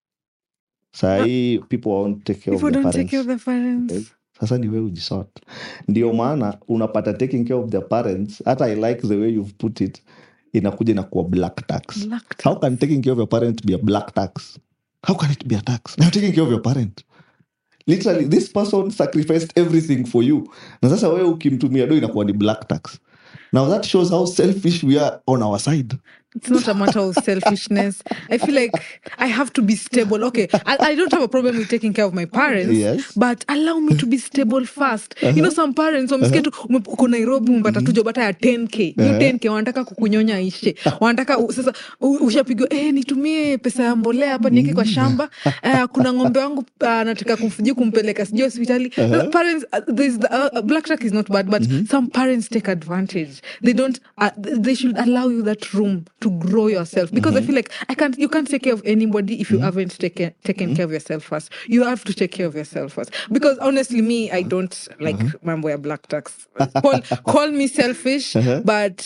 Sai people won't take care people of their don't parents. Take care of their parents. Okay. Sasa ni wewe ujisort. Ndio maana unapata taking care of their parents. Hata I like the way you've put it. inakuja inakuwa black tax. Black tax. How can taking care of your parent be a black tax? How can it be a tax? Now taking care of your parent, literally this person sacrificed everything for you, na sasa wewe ukimtumia do inakuwa ni black tax. Now that shows how selfish we are on our side. It's not a matter of selfishness. I feel like I have to be stable. Okay, I, I don't have a problem with taking care of my parents, Yes. but allow me to be stable first. Uh-huh. You know, some parents, wamesikia tu ume- uko Nairobi umpata tu job hata ya ten K. Hiyo ten K wanataka kukunyonya ishe. Wanataka u- sasa u- ushapigwa eh, nitumie pesa ya mbolea hapa niweke kwa shamba. Uh, kuna ng'ombe wangu uh, nataka kumfujia kumpeleka sijui hospitali. Uh, parents uh, there's the, uh, black tax is not bad, but some parents take advantage. They don't uh, they should allow you that room to grow yourself, because mm-hmm. I feel like I can't you can't take care of anybody if you mm-hmm. haven't taken taken mm-hmm. care of yourself first. You have to take care of yourself first, because honestly me I don't like uh-huh. mambo ya black tax. Call, call me selfish, uh-huh. but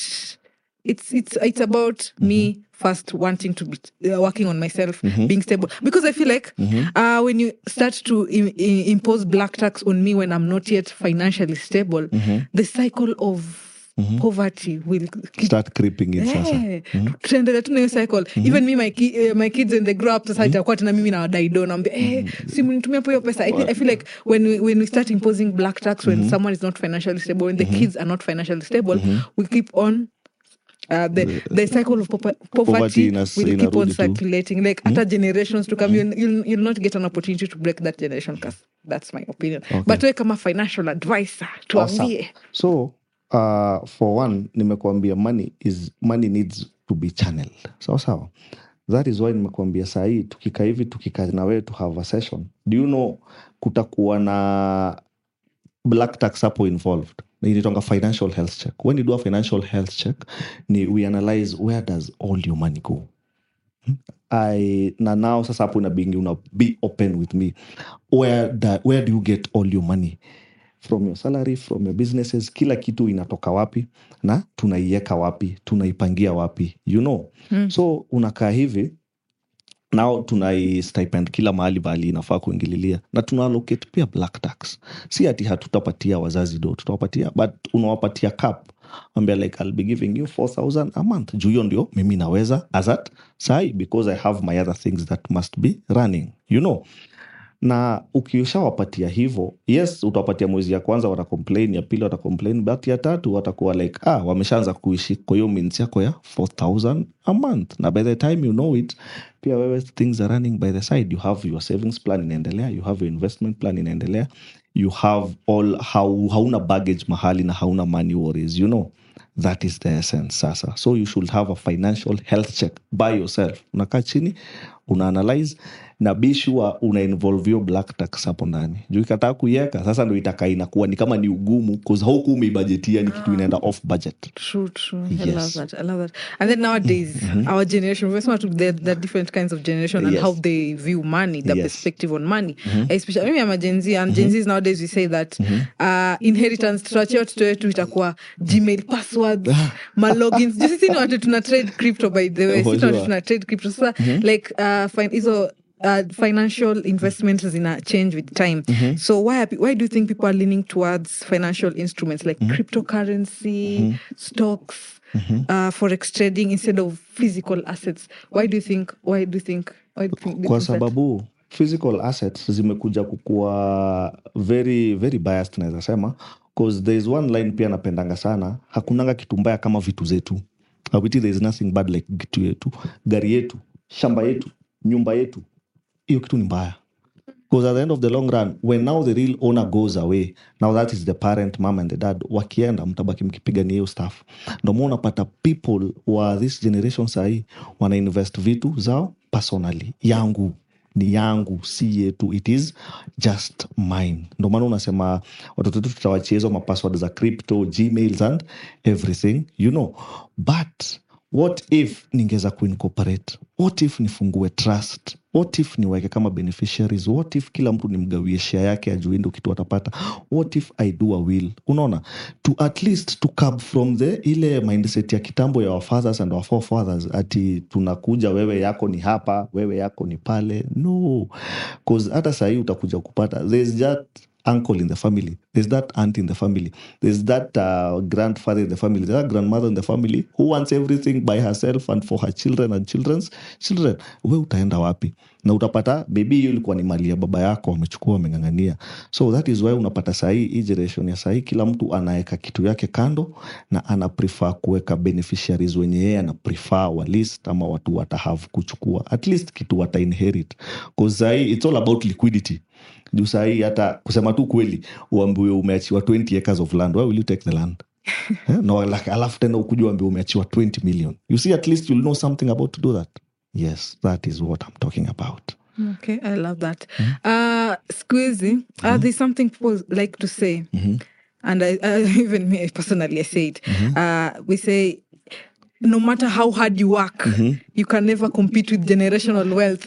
it's it's it's about mm-hmm. me first wanting to be uh, working on myself, mm-hmm. being stable, because I feel like mm-hmm. uh, when you start to im- im- impose black tax on me when I'm not yet financially stable, mm-hmm. the cycle of Mm-hmm. poverty will keep, start creeping in. Sasa tuendelee tu na hiyo cycle. Even me my, ki, uh, my kids when they grow up sasa itakuwa tena mimi na wadaido naambia eh si mnitumia hapo hiyo pesa. I feel, I feel like when we, when we start imposing black tax when mm-hmm. someone is not financially stable, when the mm-hmm. kids are not financially stable, mm-hmm. we keep on Uh, the the cycle of popa- poverty, poverty inas, will keep on circulating too. Like mm-hmm. after generations to come, mm-hmm. you'll, you'll not get an opportunity to break that generation curse. That's my opinion. Okay. But we kama financial advisor tuambie. Awesome. So uh, for one, nimekuambia money is money needs to be channeled. Sawa sawa. That is why nimekuambia saa hii tukikaa hivi tukikaa na wewe to have a session. Do you know kutakuwa na black tax hapo involved? Inaitwa financial health check. When you do a financial health check, ni we analyze where does all your money go. I na now sasa hapo inabingi una be open with me. Where da, where do you get all your money? From your salary, from your businesses, kila kitu inatoka wapi na tunaiweka wapi, tunaipangia wapi, you know. Mm. So unakaa hivi now tunai stipend kila mahali bali inafaa kuingililia na tuna allocate pia black tax. Si ati hatutapatia wazazi do, tutawapatia, but unawapatia cap. Ambia like I'll be giving you four thousand a month. Juu hiyo ndio mimi naweza as at sai, because I have my other things that must be running, you know. Na ukishawapatia hivyo, yes, utawapatia mwezi ya kwanza wata complain, ya pili wata complain, but ya tatu watakuwa like ah wameshaanza kuishi kwa hiyo means yako ya four thousand a month. Na by the time you know it, pia wewe things are running by the side. You have your savings plan inaendelea, you have your investment plan inaendelea, you have all how hauna baggage mahali na hauna money worries, you know. That is the essence sasa. So you should have a financial health check by yourself. Unakaa chini, una-analyze, na be sure una-involve your black tax hapo ndani. Juu ikataa kuiweka, sasa ndio itakaa inakuwa ni kama ni ugumu, because hauku umeibajetia ni kitu inaenda off budget. True, true. I Yes. love that. I love that. And then nowadays, Mhm. our generation, we're smart to the, the different kinds of generation and Yes. how they view money, their Yes. perspective on money. Especially, maybe I'm a Gen Z, and Gen Zs nowadays we say that uh, inheritance, tuachie watoto wetu itakuwa Gmail passwords, ma logins. Just sisi ni watu tuna trade crypto, by the way. For Sisi ni watu sure. tuna trade crypto. Sasa, like, uh, fin- hizo uh, financial investments zina change with time. So why are, pe- why do you think people are leaning towards financial instruments like cryptocurrency, stocks, uh, forex trading instead of physical assets? Why do you think? Why do you think? Why do you think? Kwa this is that? sababu physical assets zimekuja kukua very very biased, naweza sema, because there is one line pia napendanga sana, hakunanga kitu mbaya kama vitu zetu. Awiti there is nothing bad like kitu yetu, gari yetu, shamba yetu, nyumba yetu. Hiyo kitu ni mbaya. Because at the end of the long run, when now the real owner goes away, now that is the parent, mom and the dad, wakienda mtabaki mkipigania hiyo stuff. Ndio maana unapata people wa this generation sahi wana invest vitu zao personally. Yangu ni yangu, si yetu, it is just mine. Ndio maana unasema watoto wetu tutawachia hizo mapassword za crypto, Gmails and everything, you know. But what if ningeza kuincorporate? What if nifungue trust? What if niweke kama beneficiaries? What if kila mtu nimgawie share yake ajue ndio kitu atapata? What if I do a will? Unaona, to at least to come from the ile mindset ya kitambo ya our fathers and our forefathers, ati tunakuja wewe yako ni hapa, wewe yako ni pale. No, because hata sahii utakuja kupata there's just uncle in the family, there's that aunt in the family, there's that uh, grandfather in the family, there's that grandmother in the family who wants everything by herself and for her children and children's children. We utaenda wapi? Na utapata baby hiyo ilikuwa ni mali ya baba yako, amechukua, ameng'ang'ania. So that is why unapata sahi hii generation ya sahi kila mtu anaeka kitu yake kando na ana prefer kuweka beneficiaries wenye yeye ana prefer wa list ama watu wata have kuchukua at least kitu wata inherit, because sahi it's all about liquidity. Juu sahi hata kusema tu kweli uambiwe umeachiwa twenty acres of land, why will you take the land? Eh, no, like, alafu tena ukujua uambiwe umeachiwa twenty million. You see, at least you'll know something about to do that. Yes, that is what I'm talking about. Okay, I love that. Mm-hmm. Uh, Squeezy, mm-hmm. uh, there's something people like to say, mm-hmm. and I, I, even me personally, I say it. Mm-hmm. Uh, we say, no matter how hard you work, mm-hmm. you can never compete with generational wealth.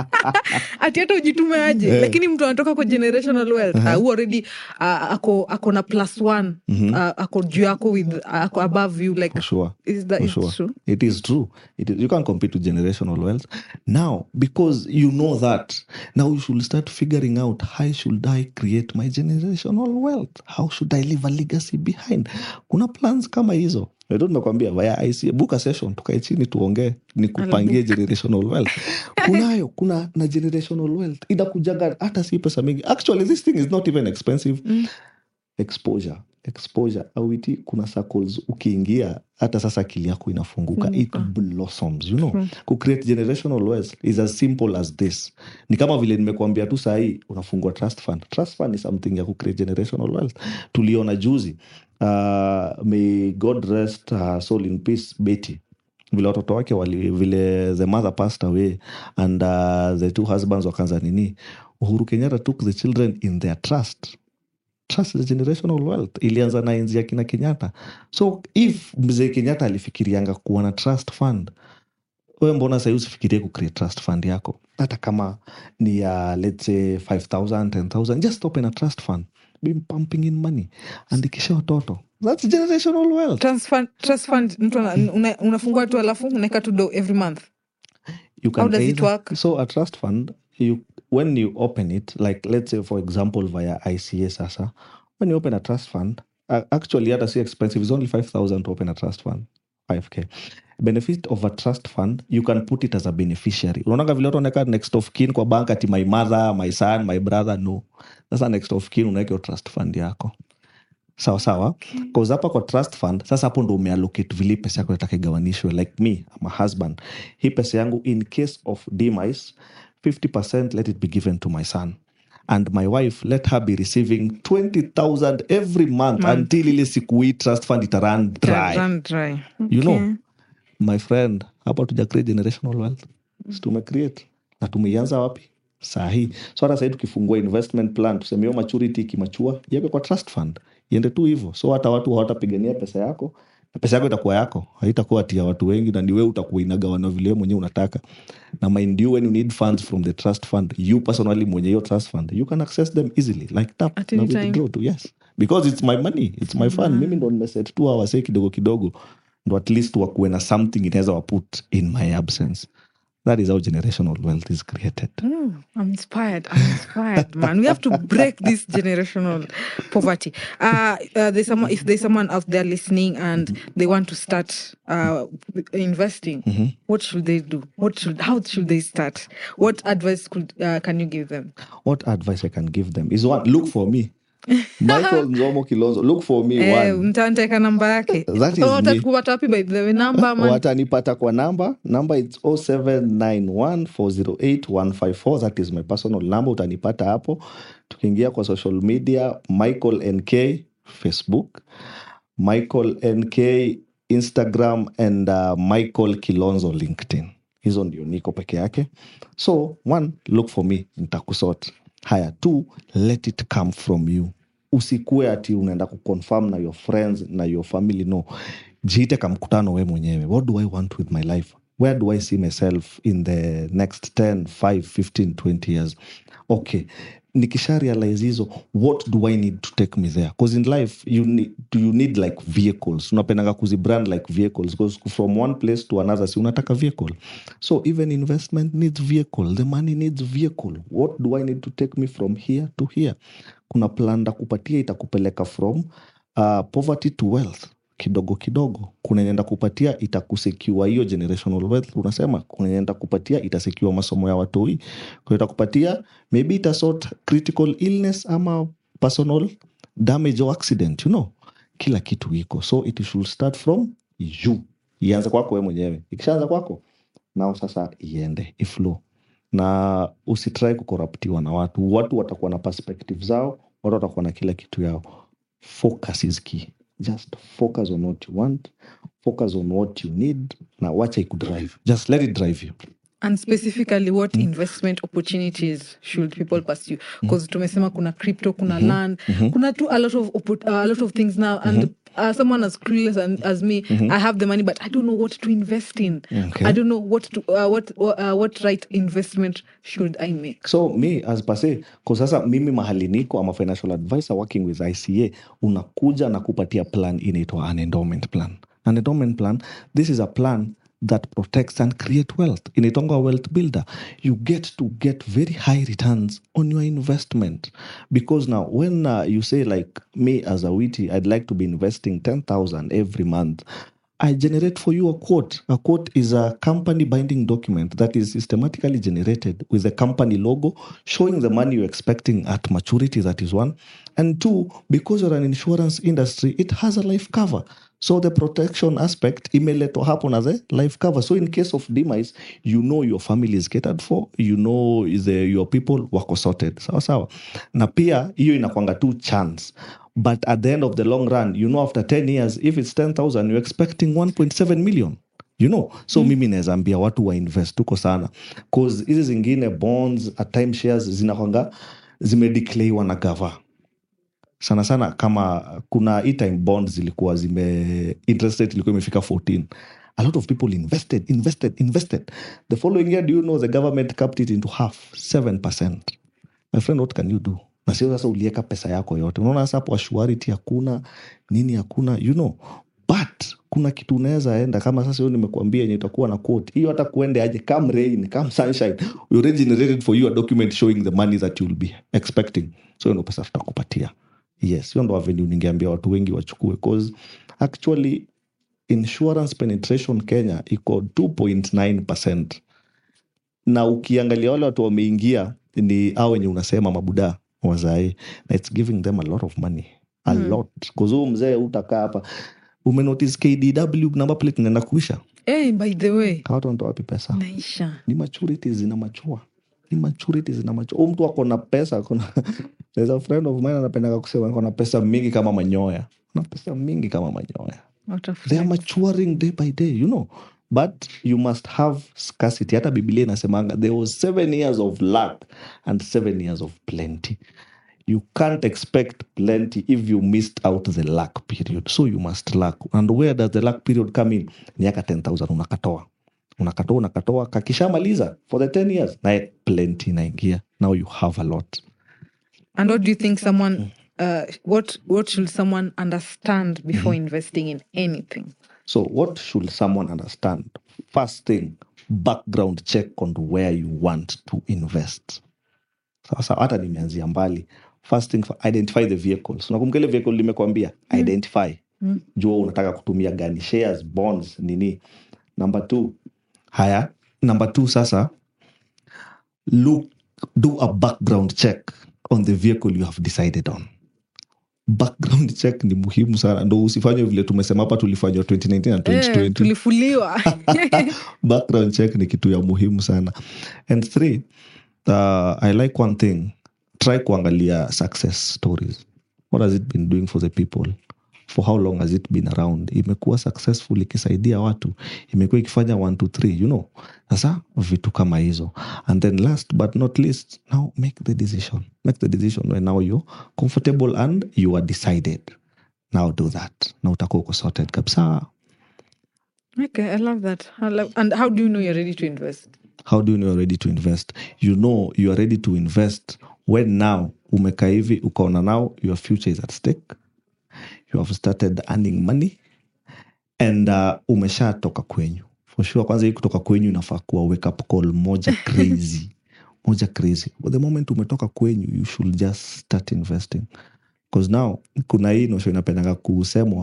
Ati hata ujitume aje, yeah. Lakini mtu anatoka kwa generational wealth, uh-huh. uh, who already uh, ako, ako na plus one, mm-hmm. uh, ako juu yako with, uh, ako above you. Like, for sure. Is that for is sure. true? It is true. It is, you can't compete with generational wealth. Now, because you know that, now you should start figuring out, how should I create my generational wealth? How should I leave a legacy behind? Kuna plans kama hizo. I don't know kwambia via I C A, book a session, tukae chini tuongee, ni kupangie generational wealth. Kunayo, kuna na generational wealth. Inakujaga hata si pesa mingi. Actually, this thing is not even expensive. Mm. Exposure. Exposure. Awiti, kuna circles, ukiingia, hata sasa akili yako inafunguka. Mm. It blossoms, you know. Mm. Ku create generational wealth is as simple as this. Ni kama vile nimekuambia tu sahi, unafungua trust fund. Trust fund is something ya ku create generational wealth. Tuliona juzi. Uh, may God rest her soul in peace, Betty. Vile watoto wake wali, vile the mother passed away and uh, the two husbands wakaanza nini, Uhuru Kenyatta took the children in their trust. Trust is generational wealth. Ilianza na enzi ya kina Kenyatta. So if mzee Kenyatta alifikirianga kuwa na trust fund, wewe mbona sasa usifikirie ku create trust fund yako? Hata kama ni ya uh, let's say five thousand, ten thousand, just open a trust fund. Be pumping in money. Andikisha watoto. That's generational wealth. Trust fund, trust fund mtu una, unafungua tu alafu unaweka tu do every month. You can How does either, it work? So a trust fund, you when you open it, like let's say for example via I C A sasa, when you open a trust fund, uh, actually hata si expensive, it's only five thousand to open a trust fund. five K. Benefit of a trust fund, you can put it as a beneficiary. Unaona vile watu wanaweka next of kin kwa bank ati my mother, my son, my brother, no. Sasa next of kin unaweka trust fund yako. Sawa sawa. Okay. Because hapa kwa trust fund, sasa hapo ndo umeallocate vile pesa yako nataka igawanishwe. Like me, I'm a husband. Hii pesa yangu in case of demise, fifty percent let it be given to my son. And my wife, let her be receiving twenty thousand every month, month until ile siku hii trust fund ita run dry. Run dry. Okay. You know, my friend, hapa tuja create generational wealth. Mm. Tume create. Na tumeianza wapi? Sahi. So hata sasa tukifungua investment plan, tuseme hiyo maturity kimachua, yeke kwa trust fund. Iende tu hivyo. So hata watu hawatapigania pesa yako, na pesa yako itakuwa yako. Haitakuwa ati ya watu wengi na ni wewe utakuwa inagawana vile mwenyewe unataka. Na mind you, when you need funds from the trust fund, you personally mwenye hiyo trust fund, you can access them easily like that. At any time. Go to, yes. Because it's my money, it's my fund. Mm-hmm. Mimi ndo nimeset tu awase kidogo kidogo. Ndo at least wakuwe na something inaweza waput in my absence. That is how generational wealth is created. Mm, I'm inspired. I'm inspired, man. We have to break this generational poverty. Uh, uh, there's someone, if there's someone out there listening and mm-hmm. they want to start uh, investing, mm-hmm. what should they do? What should? How should they start? What advice could uh, can you give them? What advice I can give them is one: look for me. Michael Nzomo Kilonzo, look for me. Eh, mtanteka namba yake. That is oh, me. Wapi by the way number man. Watanipata kwa number. Number it's oh seven nine one four oh eight one five four. That is my personal number. Utanipata hapo. Tukiingia kwa social media, Michael N K Facebook, Michael N K Instagram and uh, Michael Kilonzo LinkedIn. Hizo ndio niko peke yake. So, one, look for me, nitakusort. Haya, two, let it come from you. Usikue ati unaenda kuconfirm na your friends, na your family, no. Jiite kamkutano we mwenyewe. What do I want with my life? Where do I see myself in the next ten, five, fifteen, twenty years? Okay, nikisha realize hizo, what do I need to take me there? Because in life you need, you need like vehicles. Unapendanga kuzibrand like vehicles, because from one place to another si unataka vehicle. So even investment needs vehicle, the money needs vehicle. What do I need to take me from here to here? Kuna plan da kupatia itakupeleka from uh, poverty to wealth kidogo kidogo. Kuna nyenda kupatia itakusecure hiyo generational wealth. Unasema kuna nyenda kupatia itasecure masomo ya watoi. Kuna itakupatia maybe itasort critical illness ama personal damage or accident, you know. Kila kitu iko. So it should start from you. Ianze kwako wewe mwenyewe. Ikishaanza kwako, nao sasa iende, iflow. Na usitry kukorruptiwa na watu. Watu watakuwa na perspective zao, watu watakuwa na kila kitu yao. Focus is key. Just focus on what you want, focus on what you need, na wacha ikudrive. Just let it drive you. And specifically, what mm. investment opportunities should people pursue? Because mm. tumesema kuna crypto, kuna mm-hmm. land, mm-hmm. kuna tu a lot of uh, a lot of things now. And mm-hmm. uh, someone as clueless as, as me, mm-hmm. I have the money, but I don't know what to invest in. Okay. I don't know what to uh, what uh, what right investment should I make. So me as per se, kwa sasa mimi mahali niko, I'm a financial advisor working with I C A. Unakuja na kupatia plan inaitwa an endowment plan. An endowment plan, this is a plan that protects and create wealth. In a Tonga wealth builder, you get to get very high returns on your investment. Because now when uh, you say like me as a witty, I'd like to be investing ten thousand every month, I generate for you a quote. A quote is a company binding document that is systematically generated with the company logo showing the money you're expecting at maturity. That is one. And two, because you're an insurance industry, it has a life cover. So the protection aspect imeletwa happen as a life cover. So in case of demise, you know your family is catered for, you know the, your people wako sorted. Sawa sawa. Na pia hiyo inakwanga tu chance. But at the end of the long run, you know after ten years, if it's ten thousand, you're expecting one point seven million. You know, so mm. mimi naeza ambia watu wa invest tuko sana. Cause hizi zingine bonds, at time shares zinakwanga zimedeclarewa na gava. Sana sana kama kuna e-time bonds zilikuwa zime interest rate ilikuwa imefika fourteen. A lot of people invested, invested, invested. The following year, do you know the government capped it into half, seven percent. My friend, what can you do? Na sio sasa ulieka pesa yako yote. Unaona sasa hapo assurity hakuna, nini hakuna, you know. But kuna kitu unaweza enda kama sasa hiyo nimekuambia yenye itakuwa na quote. Hiyo hata kuende aje come rain, come sunshine. We already generated for you a document showing the money that you'll be expecting. So ndio pesa tutakupatia. Yes, hiyo ndo avenue ningeambia watu wengi wachukue, because actually insurance penetration Kenya iko two point nine percent. Na ukiangalia wale watu wameingia ni hao wenye unasema mabuda wazae, na it's giving them a lot of money, a hmm. lot. Because huyu mzee utakaa hapa umenotice K D W number plate inaenda kuisha. Eh, by the way, watu wanatoa wapi pesa? Naisha. Ni maturity zina machua. Ni maturity zina machua. Huyu mtu ako na pesa, ako na there's a friend of mine anapenda kusema ako na pesa mingi kama manyoya. Na pesa mingi kama manyoya. They are maturing day by day, you know. But you must have scarcity. Hata Biblia inasemanga there was seven years of lack and seven years of plenty. You can't expect plenty if you missed out the lack period. So you must lack. And where does the lack period come in? Niaka ten thousand unakatoa. Unakatoa, unakatoa. Kakishamaliza for the ten years. Na plenty inaingia. Now you have a lot. And what do you think someone, uh, what what should someone understand before mm-hmm. investing in anything? So what should someone understand? First thing, background check on where you want to invest. Sasa hata nimeanzia mbali. First thing, identify the vehicles. Unakumbuka ile vehicle nimekuambia? Mm. Identify. Mm. Jua unataka kutumia gani? Shares, bonds, nini? Number two, haya. Number two sasa, look, do a background check on the vehicle you have decided on. Background check ni muhimu sana. Ndo usifanye vile tumesema hapa tulifanya twenty nineteen and twenty twenty. Eh, tulifuliwa. Background check ni kitu ya muhimu sana. And three, uh, I like one thing. Try kuangalia success stories. What has it been doing for the people? For how long has it been around? Imekuwa successful ikisaidia watu. Imekuwa ikifanya one, two, three, you know. Sasa vitu kama hizo. And then last but not least, now make the decision. Make the decision when now you're comfortable and you are decided. Now do that. Now utakuwa uko sorted kabisa. Okay, I love that. I love, and how do you know you're ready to invest? How do you know you're ready to invest? You know you are ready to invest when now umeka hivi ukaona now your future is at stake. You have started earning money and uh, umeshatoka kwenyu. For sure, kwanza hii kutoka kwenyu inafaa kuwa wake up call moja crazy. moja crazy. But the moment umetoka kwenyu, you should just start investing. Because now, kuna hii nosho inapendanga kusemwa,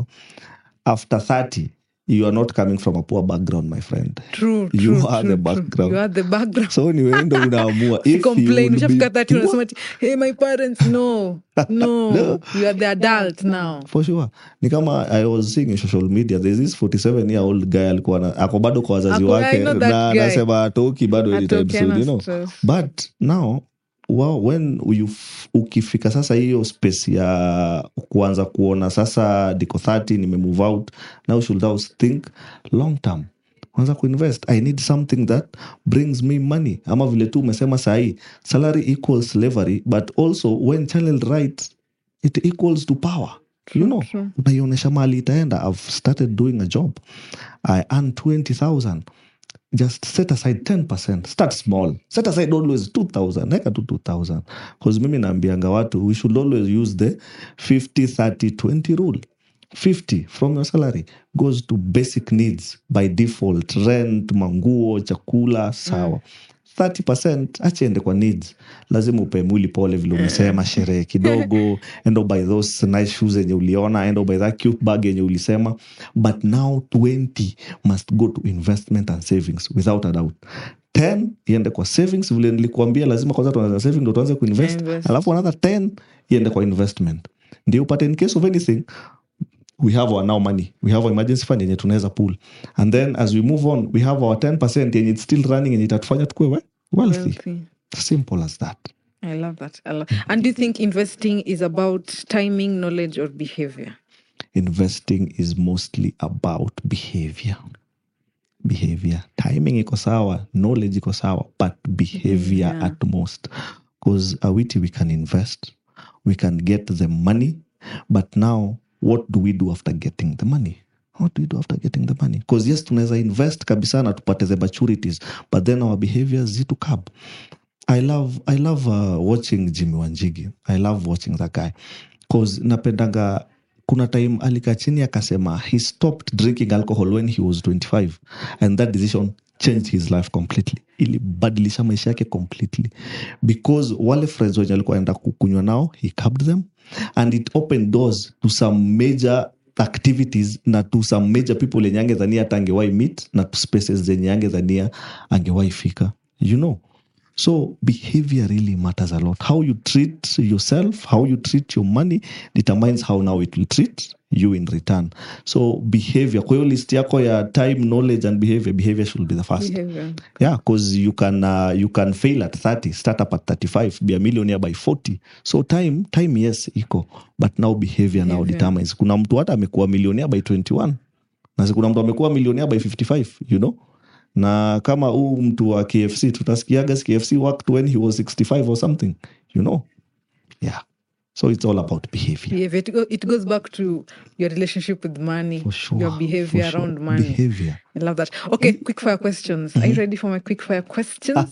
after thirty, you are not coming from a poor background, my friend. True, You true, are true, the true. background. You are the background. So ni wewe ndo unaamua. Si If you complain. will Ushafika be thirty poor- unasema ati, hey, my parents, no. No. No. You are the adult now. For sure. Ni kama I was seeing in social media, there's this forty-seven year old guy alikuwa na ako bado kwa wazazi Ako- I wake know that na guy. anasema atoki bado anytime Atoki, soon, ana you know. stress. But now wow, when you ukifika sasa hiyo space ya kuanza kuona sasa diko thirty nimemove out, now should I think long term, kwanza kuinvest. I need something that brings me money. Ama vile tu umesema sahi, salary equals slavery, but also when child rights it equals to power. You know, True. unaionyesha mali itaenda. I've started doing a job, I earn twenty thousand. Just set aside ten percent. Start small. Set aside always two thousand. Neka to two thousand. Because mimi naambianga watu, we should always use the fifty thirty twenty rule. fifty from your salary goes to basic needs by default. Rent, manguo, chakula, sawa. thirty percent achiende kwa needs. Lazima upe mwili pole vile umesema, sherehe kidogo, endo buy those nice shoes yenye uliona, endo buy that cute bag yenye ulisema. But now twenty must go to investment and savings without a doubt. ten iende kwa savings vile nilikuambia, lazima kwanza tuanze saving ndio tuanze kuinvest. Invest. Alafu another ten iende kwa investment. Ndio upate in case of anything we have our now money, we have our emergency fund yenye tunaweza pull, and then as we move on we have our ten percent yenye it's still running yenye itatufanya tukue we- wealthy. Wealthy. Simple as that. I love that. I love. And do you think investing is about timing, knowledge, or behavior? Investing is mostly about behavior. Behavior. Timing iko sawa, knowledge iko sawa, but behavior Yeah. at most. Because awiti we can invest, we can get the money, but now what do we do after getting the money? What do we do after getting the money? Because yes, tunaweza invest kabisa na tupate the maturities, but then our behaviors zitu cab. I love I love uh, watching Jimmy Wanjigi. I love watching that guy. Because napendanga, kuna time alika chini akasema he stopped drinking alcohol when he was twenty-five, and that decision changed his life completely. Ilibadilisha maisha yake completely, because wale friends wenye alikuwa anaenda kukunywa nao, he curbed them, and it opened doors to some major activities na to some major people yenye angedhania hata angewai meet, na to spaces zenye angedhania angewai fika, you know. So behavior really matters a lot. How you treat yourself, how you treat your money determines how now it will treat you in return. So behavior, kwa hiyo list yako ya time, knowledge and behavior, behavior should be the first. Behavior. Yeah, because you can uh, you can fail at thirty, start up at thirty-five, be a millionaire by forty. So time, time yes iko, but now behavior, now Behavior. determines. Kuna mtu hata amekuwa millionaire by twenty-one. Na kuna mtu amekuwa millionaire by fifty-five, you know? Na kama huu mtu wa K F C, tutasikiaga K F C worked when he was sixty-five or something, you know? Yeah. So it's all about behavior. Behavior. It, go, it goes back to your relationship with money, For sure. your behavior for sure. around money. Behavior. I love that. Okay, quick fire questions. Are you ready for my quick fire questions?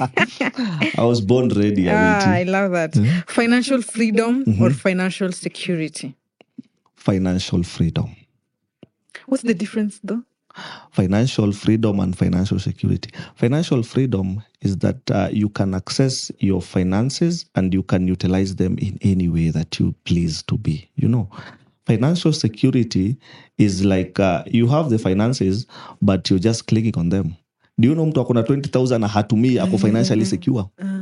I was born ready. ah, I Awiti. love that. Financial freedom or financial security? Financial freedom. What's the difference though? Financial freedom and financial security. Financial freedom is that uh, you can access your finances and you can utilize them in any way that you please to be, you know. Financial security is like uh, you have the finances but you're just clicking on them. Do you know mtu akona twenty thousand na hatumii ako financially secure?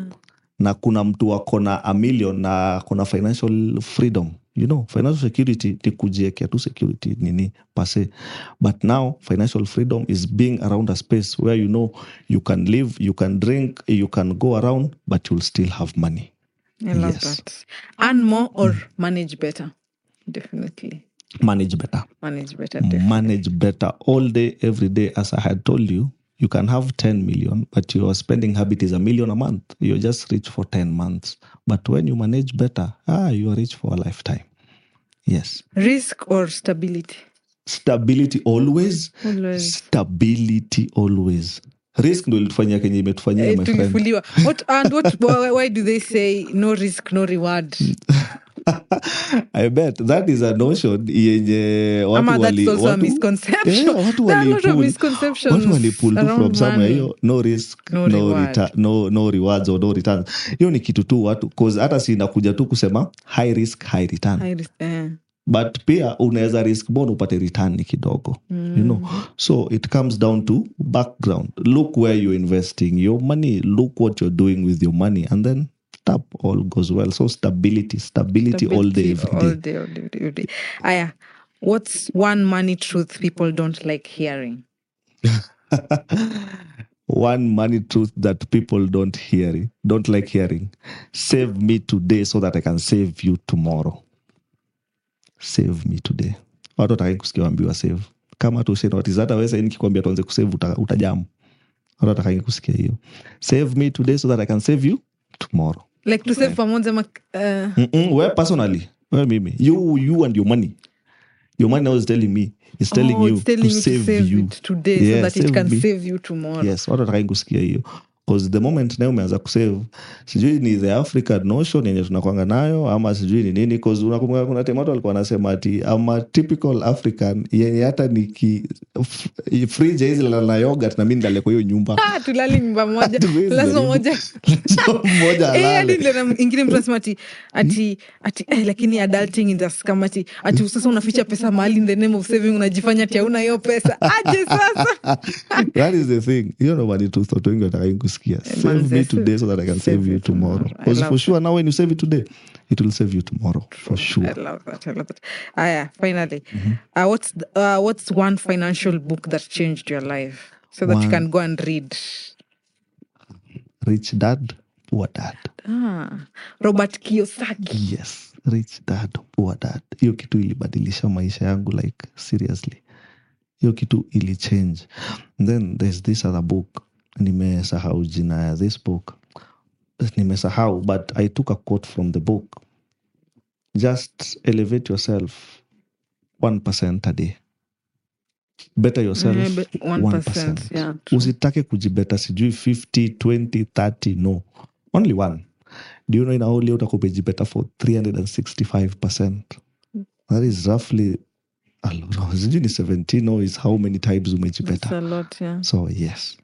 Na kuna mtu akona a million na akona financial freedom. You know, financial security ni kujiekea tu security nini pase. But now financial freedom is being around a space where you know you can live, you can drink, you can go around, but you'll still have money. I love Yes. that. Earn more or manage better? Definitely. Manage better. Manage better. Definitely. Manage better all day, every day. As I had told you, you can have ten million, but your spending habit is a million a month. You're just rich for ten months. But when you manage better, ah, you are rich for a lifetime. Yes. Risk or stability? Stability always. Always. Stability always. risk ndo ilitufanyia kenye imetufanyia Eh, my friend. tulifuliwa. What and what why, why do they say no risk no reward? I bet that is a notion yenye Ama watu that's wali also a watu misconception. yeah, watu There are a lot of walipull misconceptions watu walipull tu from around somewhere. money. Hiyo no risk No no reward. return, no no rewards or no returns. Hiyo ni kitu tu watu, cause hata si inakuja tu kusema high risk high return, High risk, eh. but pia unaweza risk more upate return ni kidogo. You know, so it comes down to background. Look where you're investing your money, look what you're doing with your money, and then tap all goes well. So stability stability, all day every day. all day, all day, every day. Aya, what's one money truth people don't like hearing? One money truth that people don't hear don't like hearing: save me today so that I can save you tomorrow. Save me today. Watu wataki kusikia waambiwa save. Kama tu shena watiza, hata wewe nikikwambia tuanze kusave uta, utajamu. Watu wataki kusikia hiyo. Save me today so that I can save you tomorrow. Like to save pamoja ma uh, Mm-mm, where personally, where mimi, you you and your money. Your money now is telling me, it's telling oh, you it's telling to you save, to save you it today Yeah, so that it save can me. save you tomorrow. Yes, watu wataki kusikia hiyo. Because the moment nayo umeanza kusave, sijui ni the African notion yenye tunakwanga nayo ama sijui ni nini. Because unakumbuka kuna tema watu walikuwa wanasema ati I'm a typical African yenye hata niki f- fridge hizi la na yogurt na mimi ndale kwa hiyo nyumba. Ah, tulali nyumba moja. Hatuwezi Lazima jaribu. moja. So mmoja Eh, hadi alale. ile na ingine mtu anasema ati ati ati eh, lakini adulting in the scam ati ati sasa unaficha pesa mahali in the name of saving, unajifanya ati hauna hiyo pesa. Aje sasa. That is the thing. You know what it was watu wengi wataka kusikia. Save manze, me today so that I can save save you you tomorrow. tomorrow. I Because love for sure now when you save it today, it will save you tomorrow for sure. I love that. I love that. Ah, yeah, finally. Uh, what's the, uh, what's one financial book that changed your life so that you One. can go and read? Rich Dad, Poor Dad. Ah, Robert Kiyosaki. Yes, Rich Dad, Poor Dad. Hiyo kitu ilibadilisha maisha yangu, like seriously. Hiyo kitu ili change. And then there's this other book. Nimesahau jina ya this book. Nimesahau, but I took a quote from the book. Just elevate yourself one percent a day. Better yourself Yeah, but one one percent, percent. yeah, true. Usitake kujibeta sijui fifty, twenty, thirty, no. Only one. Do you know in a whole year utakupejibeta for three hundred sixty-five percent? That is roughly, I don't know, sijui ni seventeen or is how many times That's umejibeta. a lot, yeah. So yes.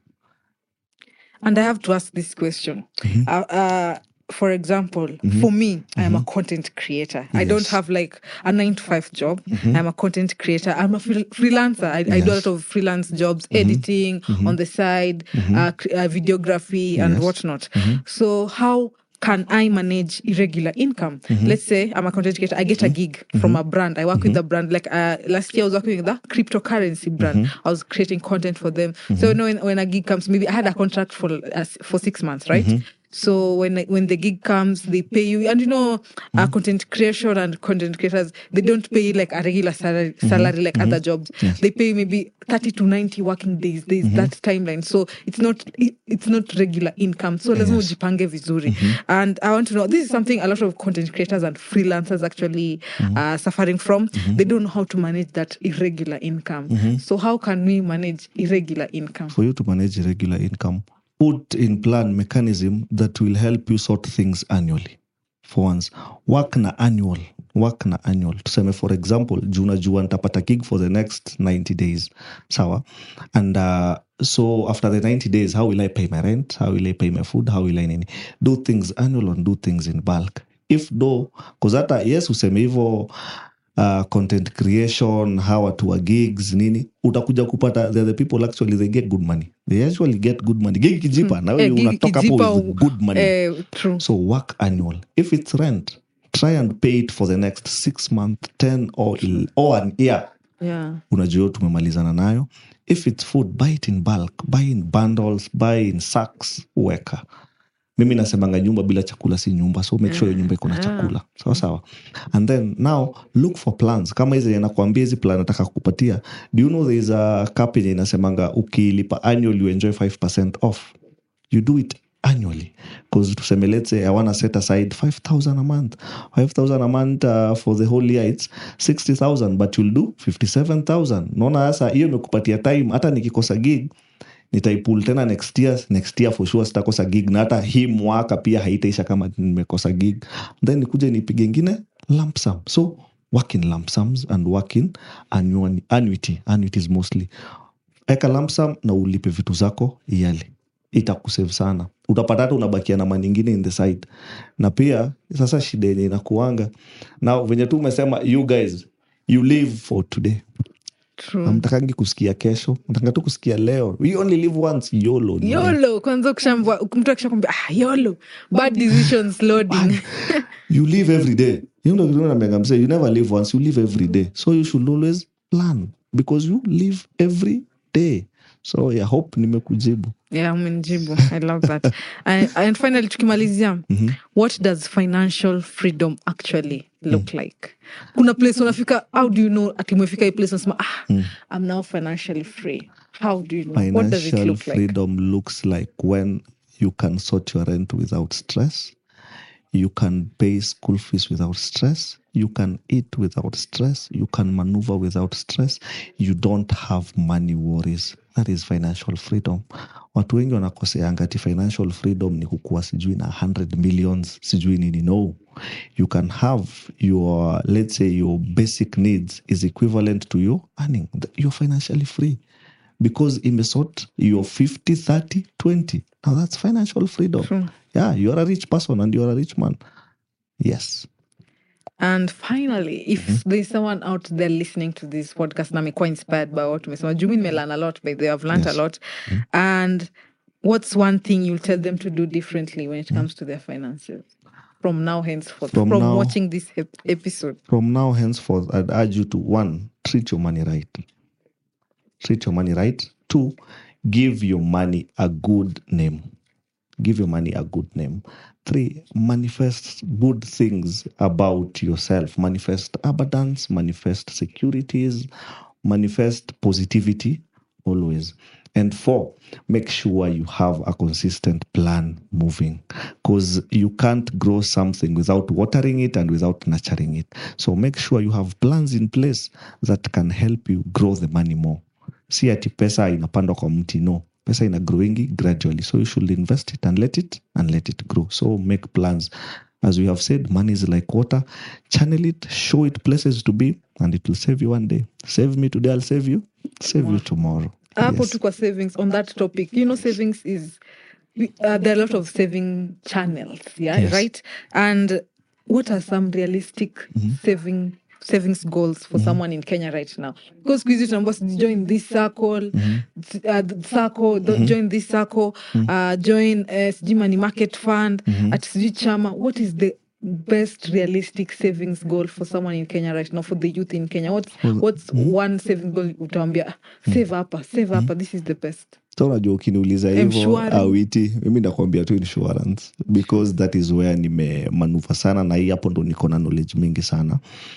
And I have to ask this question. Mhm. Uh, uh, for example, for me, I am a content creator. I don't Yes. have like a nine to five job. I'm a content creator. I'm a free- freelancer. I, I do a Yes. lot of freelance jobs, editing on the side, uh, cre- uh, videography and Yes. whatnot. So how can I manage irregular income? Let's say I'm a content creator. I get a gig from a brand. I work with the brand. Like uh, last year, I was working with the cryptocurrency brand. I was creating content for them. So you know, when, when a gig comes, maybe I had a contract for uh, for six months, right? So when when the gig comes, they pay you, and you know, uh, content creation and content creators, they don't pay you like a regular salary, salary like other jobs. They pay you maybe thirty to ninety working days. There's that timeline, so it's not it, it's not regular income. So lazima ujipange vizuri. And I want to know, this is something a lot of content creators and freelancers actually are suffering from. They don't know how to manage that irregular income. So how can we manage irregular income? For you to manage irregular income, put in plan mechanism that will help you sort things annually. For once, work na annual, work na annual. Tuseme for example, juna jua nitapata gig for the next ninety days. Sawa? And uh, so after the ninety days, how will I pay my rent? How will I pay my food? How will I nini? Do things annual and do things in bulk. If though, because hata yes useme hivyo, uh, content creation, hawa watu wa gigs nini, utakuja kupata the, the people actually they get good money. They actually get good money. Gig kijipa na wewe Eh, gig unatoka hapo kijipa, with good money. eh, true. So work annual. If it's rent, try and pay it for the next six months, ten or il- or an year. Yeah. Unajua tumemalizana nayo. If it's food, buy it in bulk, buy in bundles, buy in sacks, weka. Mimi nasemanga nyumba bila chakula si nyumba, so make sure your nyumba iko na chakula. Sawa sawa. And then now look for plans. Kama hizi nakwambia hizi plan nataka kukupatia. Do you know there is a cap yenye inasemanga ukilipa annual you enjoy five percent off. You do it annually. Because tuseme let's say I want to set aside five thousand a month. five thousand a month uh, for the whole year it's sixty thousand, but you'll do fifty-seven thousand. Naona sasa hiyo imekupatia time hata nikikosa gig nitaipull tena next year, next year for sure sitakosa gig, na hata hii mwaka pia haitaisha kama nimekosa gig, then nikuje nipige ingine lump sum. So work in lump sums and work in annual, annuity annuities mostly. Eka lump sum na ulipe vitu zako yearly, itakusave sana. Utapata hata unabakia na money nyingine in the side. Na pia sasa shida yenye inakuanga now, venye tu umesema you guys you live for today. True. Hamtakangi kusikia kesho, mtaka tu kusikia leo. We only live once. YOLO. YOLO. Kwanza kushambwa mtu akishakwambia ah YOLO, bad decisions loading. You live every day. You know, you know, you never live once, you live every day. So you should always plan because you live every day. So I hope nimekujibu. Yeah, umenijibu. I love that. and, and finally tukimalizia, mm-hmm. what does financial freedom actually look mm. like? Kuna place unafika, how do you know ati umefika hii place unasema ah mm. I'm now financially free? How do you know? Financial what does it look like? freedom looks like when you can sort your rent without stress. You can pay school fees without stress. You can eat without stress. You can maneuver without stress. You don't have money worries. That is financial freedom. Watu wengi wanakoseanga ati financial freedom ni kukuwa sijui na one hundred millions sijui nini. No. You can have your, let's say your basic needs is equivalent to your earning. You're financially free. Because imesort your fifty, thirty, twenty. Now that's financial freedom. True. Yeah, you're a rich person and you're a rich man. Yes. And finally, if mm-hmm. there's someone out there listening to this podcast, I'm quite inspired by what umesema. Jumi nimelearn a lot, but they have learned yes. a lot. Mm-hmm. And what's one thing you'll tell them to do differently when it comes mm-hmm. to their finances? From now henceforth, from, from now, watching this he- episode. From now henceforth, I'd urge you to, one, treat your money right. Treat your money right. Two, give your money a good name. Give your money a good name. Three, manifest good things about yourself. Manifest abundance, manifest securities, manifest positivity always. And four, make sure you have a consistent plan moving, because you can't grow something without watering it and without nurturing it. So make sure you have plans in place that can help you grow the money more. Si ati pesa inapandwa kwa mti, no. Pesa ina growing gradually. So you should invest it and let it and let it grow. So make plans. As we have said, money is like water. Channel it, show it places to be, and it will save you one day. Save me today, I'll save you. Save wow. you tomorrow. Hapo yes. tu kwa savings, on that topic. You know, savings is, uh, there are a lot of saving channels, yeah, yes. right? And what are some realistic mm-hmm. saving savings goals for mm-hmm. someone in Kenya right now? Because we to join this circle, mm-hmm. uh, circle, mm-hmm. join this circle, mm-hmm. uh, join uh, money market fund, mm-hmm. at Chama. What is the best realistic savings goal for someone in Kenya right now, for the youth in Kenya? What's what's mm-hmm. one saving goal utambia? Save up, save up. Mm-hmm. This is the best. So unajua ukiniuliza hivyo awiti, mimi nakwambia tu insurance, because that is where nime manuva sana, na hii hapo ndo niko na knowledge mingi sana.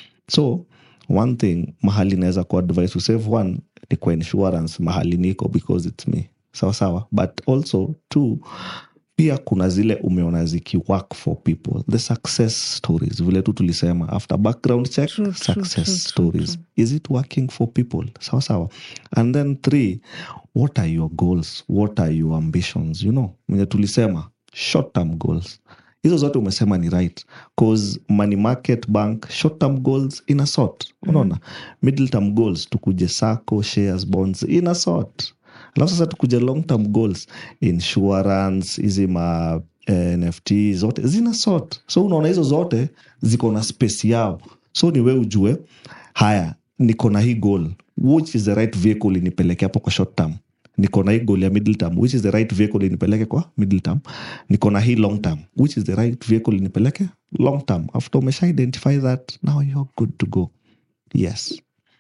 So one thing mahali naweza ku advise to save, one ni kwa insurance mahali niko, because it's me. Sawa sawa. But also two, pia kuna zile umeona ziki work for people, the success stories, vile tu tulisema after background check, true, success true, true, stories true, true. Is it working for people? Sawa sawa. And then three, what are your goals? What are your ambitions? You know, mwenye tulisema short term goals, hizo zote umesema ni right, cause money market bank short term goals in a sort, unaona. Mm-hmm. Middle term goals tukuje sacco, shares, bonds in a sort. Alafu sasa tukuje long term goals, insurance, hizi ma eh, N F T zote zina sort. So unaona hizo zote ziko na space yao. So ni wewe ujue, haya niko na hii goal, which is the right vehicle inipeleke hapo kwa short term. Niko na hii goal ya middle term, which is the right vehicle inipeleke kwa middle term. Niko na hii long term, which is the right vehicle inipeleke long term. After umesha identify that, now you're good to go. Yes.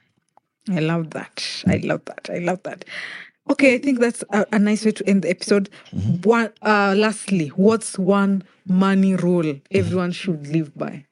I love that. I love that. I love that. Okay, I think that's a, a nice way to end the episode. Mm-hmm. One, uh, lastly, what's one money rule everyone should live by?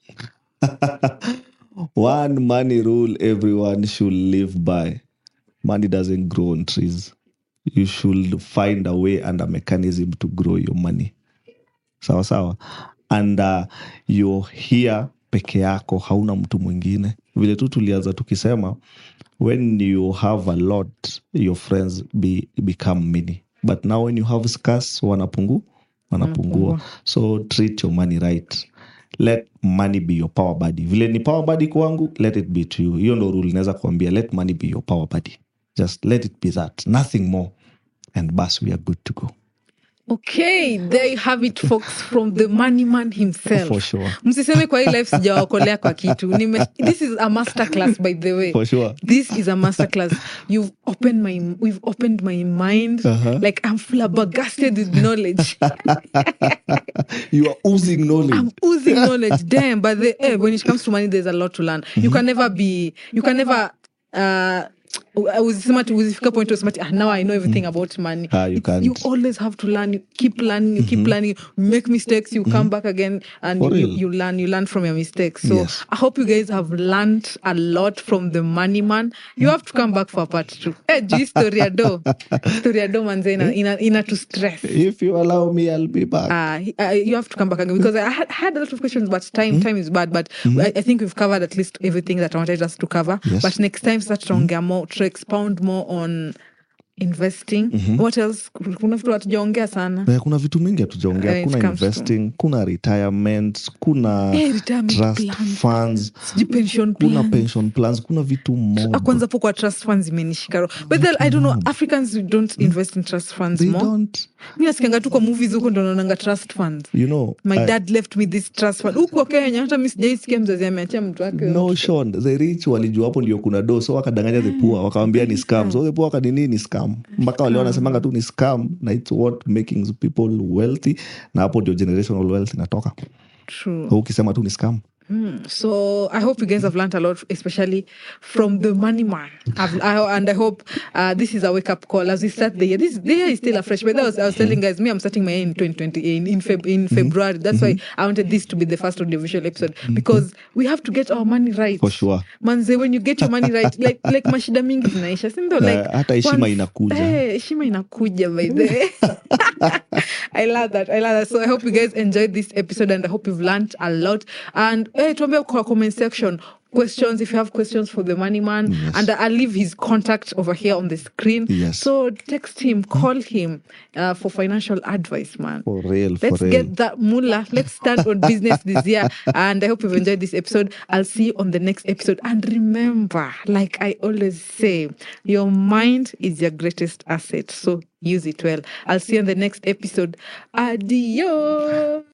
One money rule everyone should live by. Money doesn't grow on trees. You should find a way and a mechanism to grow your money. Sawa sawa. And uh, you're here peke yako, hauna mtu mwingine. Vile tu tulianza tukisema, when you have a lot, your friends be, become many. but now when you have scarce wanapungu wanapungua. Wanapungua. So treat your money right. Let money be your power buddy. Vile ni power buddy kwangu, let it be to you. Hiyo ndo rule naweza kuambia, let money be your power buddy. Just let it be that, nothing more, and bas, we are good to go. Okay, there you have it, folks, from the money man himself. For sure. Msiseme kwa hii life sijawakolea kwa kitu. Nime, this is a masterclass, by the way. For sure. This is a masterclass. You've opened my, we've opened my mind. Uh-huh. Like I'm flabbergasted with knowledge. You are oozing knowledge. I'm oozing knowledge. Damn, but the, eh, when it comes to money, there's a lot to learn. You can never be, you can never, uh, uzisema tu uzifika point usema ah, now I know everything about money. Ah, you It's- can't. you always have to learn. You keep learning. You keep learning. You make mistakes. You come back again, and For you, real. you learn. You learn from your mistakes. So Yes. I hope you guys have learned a lot from the money man. You have to come back for part two. Eh, juu story do, story do manze ina ina, ina to stress. If you allow me, I'll be back. Uh, uh, you have to come back again because I had, had a lot of questions, but time time is bad. But I, I think we've covered at least everything that I wanted us to cover. Yes. But next time, start to more to expound more on investing. What else? Kuna vitu hatujaongea sana. Eh, kuna vitu mingi hatujaongea. Eh, it Kuna comes to- investing, kuna retirement, kuna Eh, retirement trust plans. funds, Sijui pension kuna plan. pension plans, kuna vitu Ah, mob. kwanza po kwa trust funds imenishika roho. But then I don't know, Africans don't invest in trust funds They more. don't, Mimi nasikianga tu kwa movies huko ndo naonanga trust funds. you know. My I- dad left me this trust fund. Huko Kenya hata mimi sijaisikia mzazi ameachia mtu wake. No, Sean, the rich walijua hapo ndio kuna do, so wakadanganya the poor, wakawambia ni scam. So the poor wakadini ni scam, mpaka wale wanasemanga tu ni scam, na it's what making people wealthy, na hapo ndio generational wealth inatoka. True. So ukisema tu ni scam. So I hope you guys have learned a lot, especially from the money man. I've, I, and I hope uh, this is a wake up call as we start the year. This the year is still a fresh. But that was, I was telling guys, me, I'm starting my year in twenty twenty in in, Feb, in February. That's why I wanted this to be the first audiovisual episode because we have to get our money right. For sure. Manze, when you get your money right, like like mashida mingi zinaisha. Sindo like Eh, hata heshima once- inakuja. Eh, heshima inakuja by the way. I love that. I love that. So I hope you guys enjoyed this episode and I hope you've learned a lot. And eh, tuambie kwa comment section questions if you have questions for the money man. Yes. And I'll leave his contact over here on the screen. Yes. So text him, call him uh, for financial advice, man. For real, for Let's real. get that mullah. Let's start on business this year. And I hope you've enjoyed this episode. I'll see you on the next episode. And remember, like I always say, your mind is your greatest asset. So use it well. I'll see you on the next episode. Adios.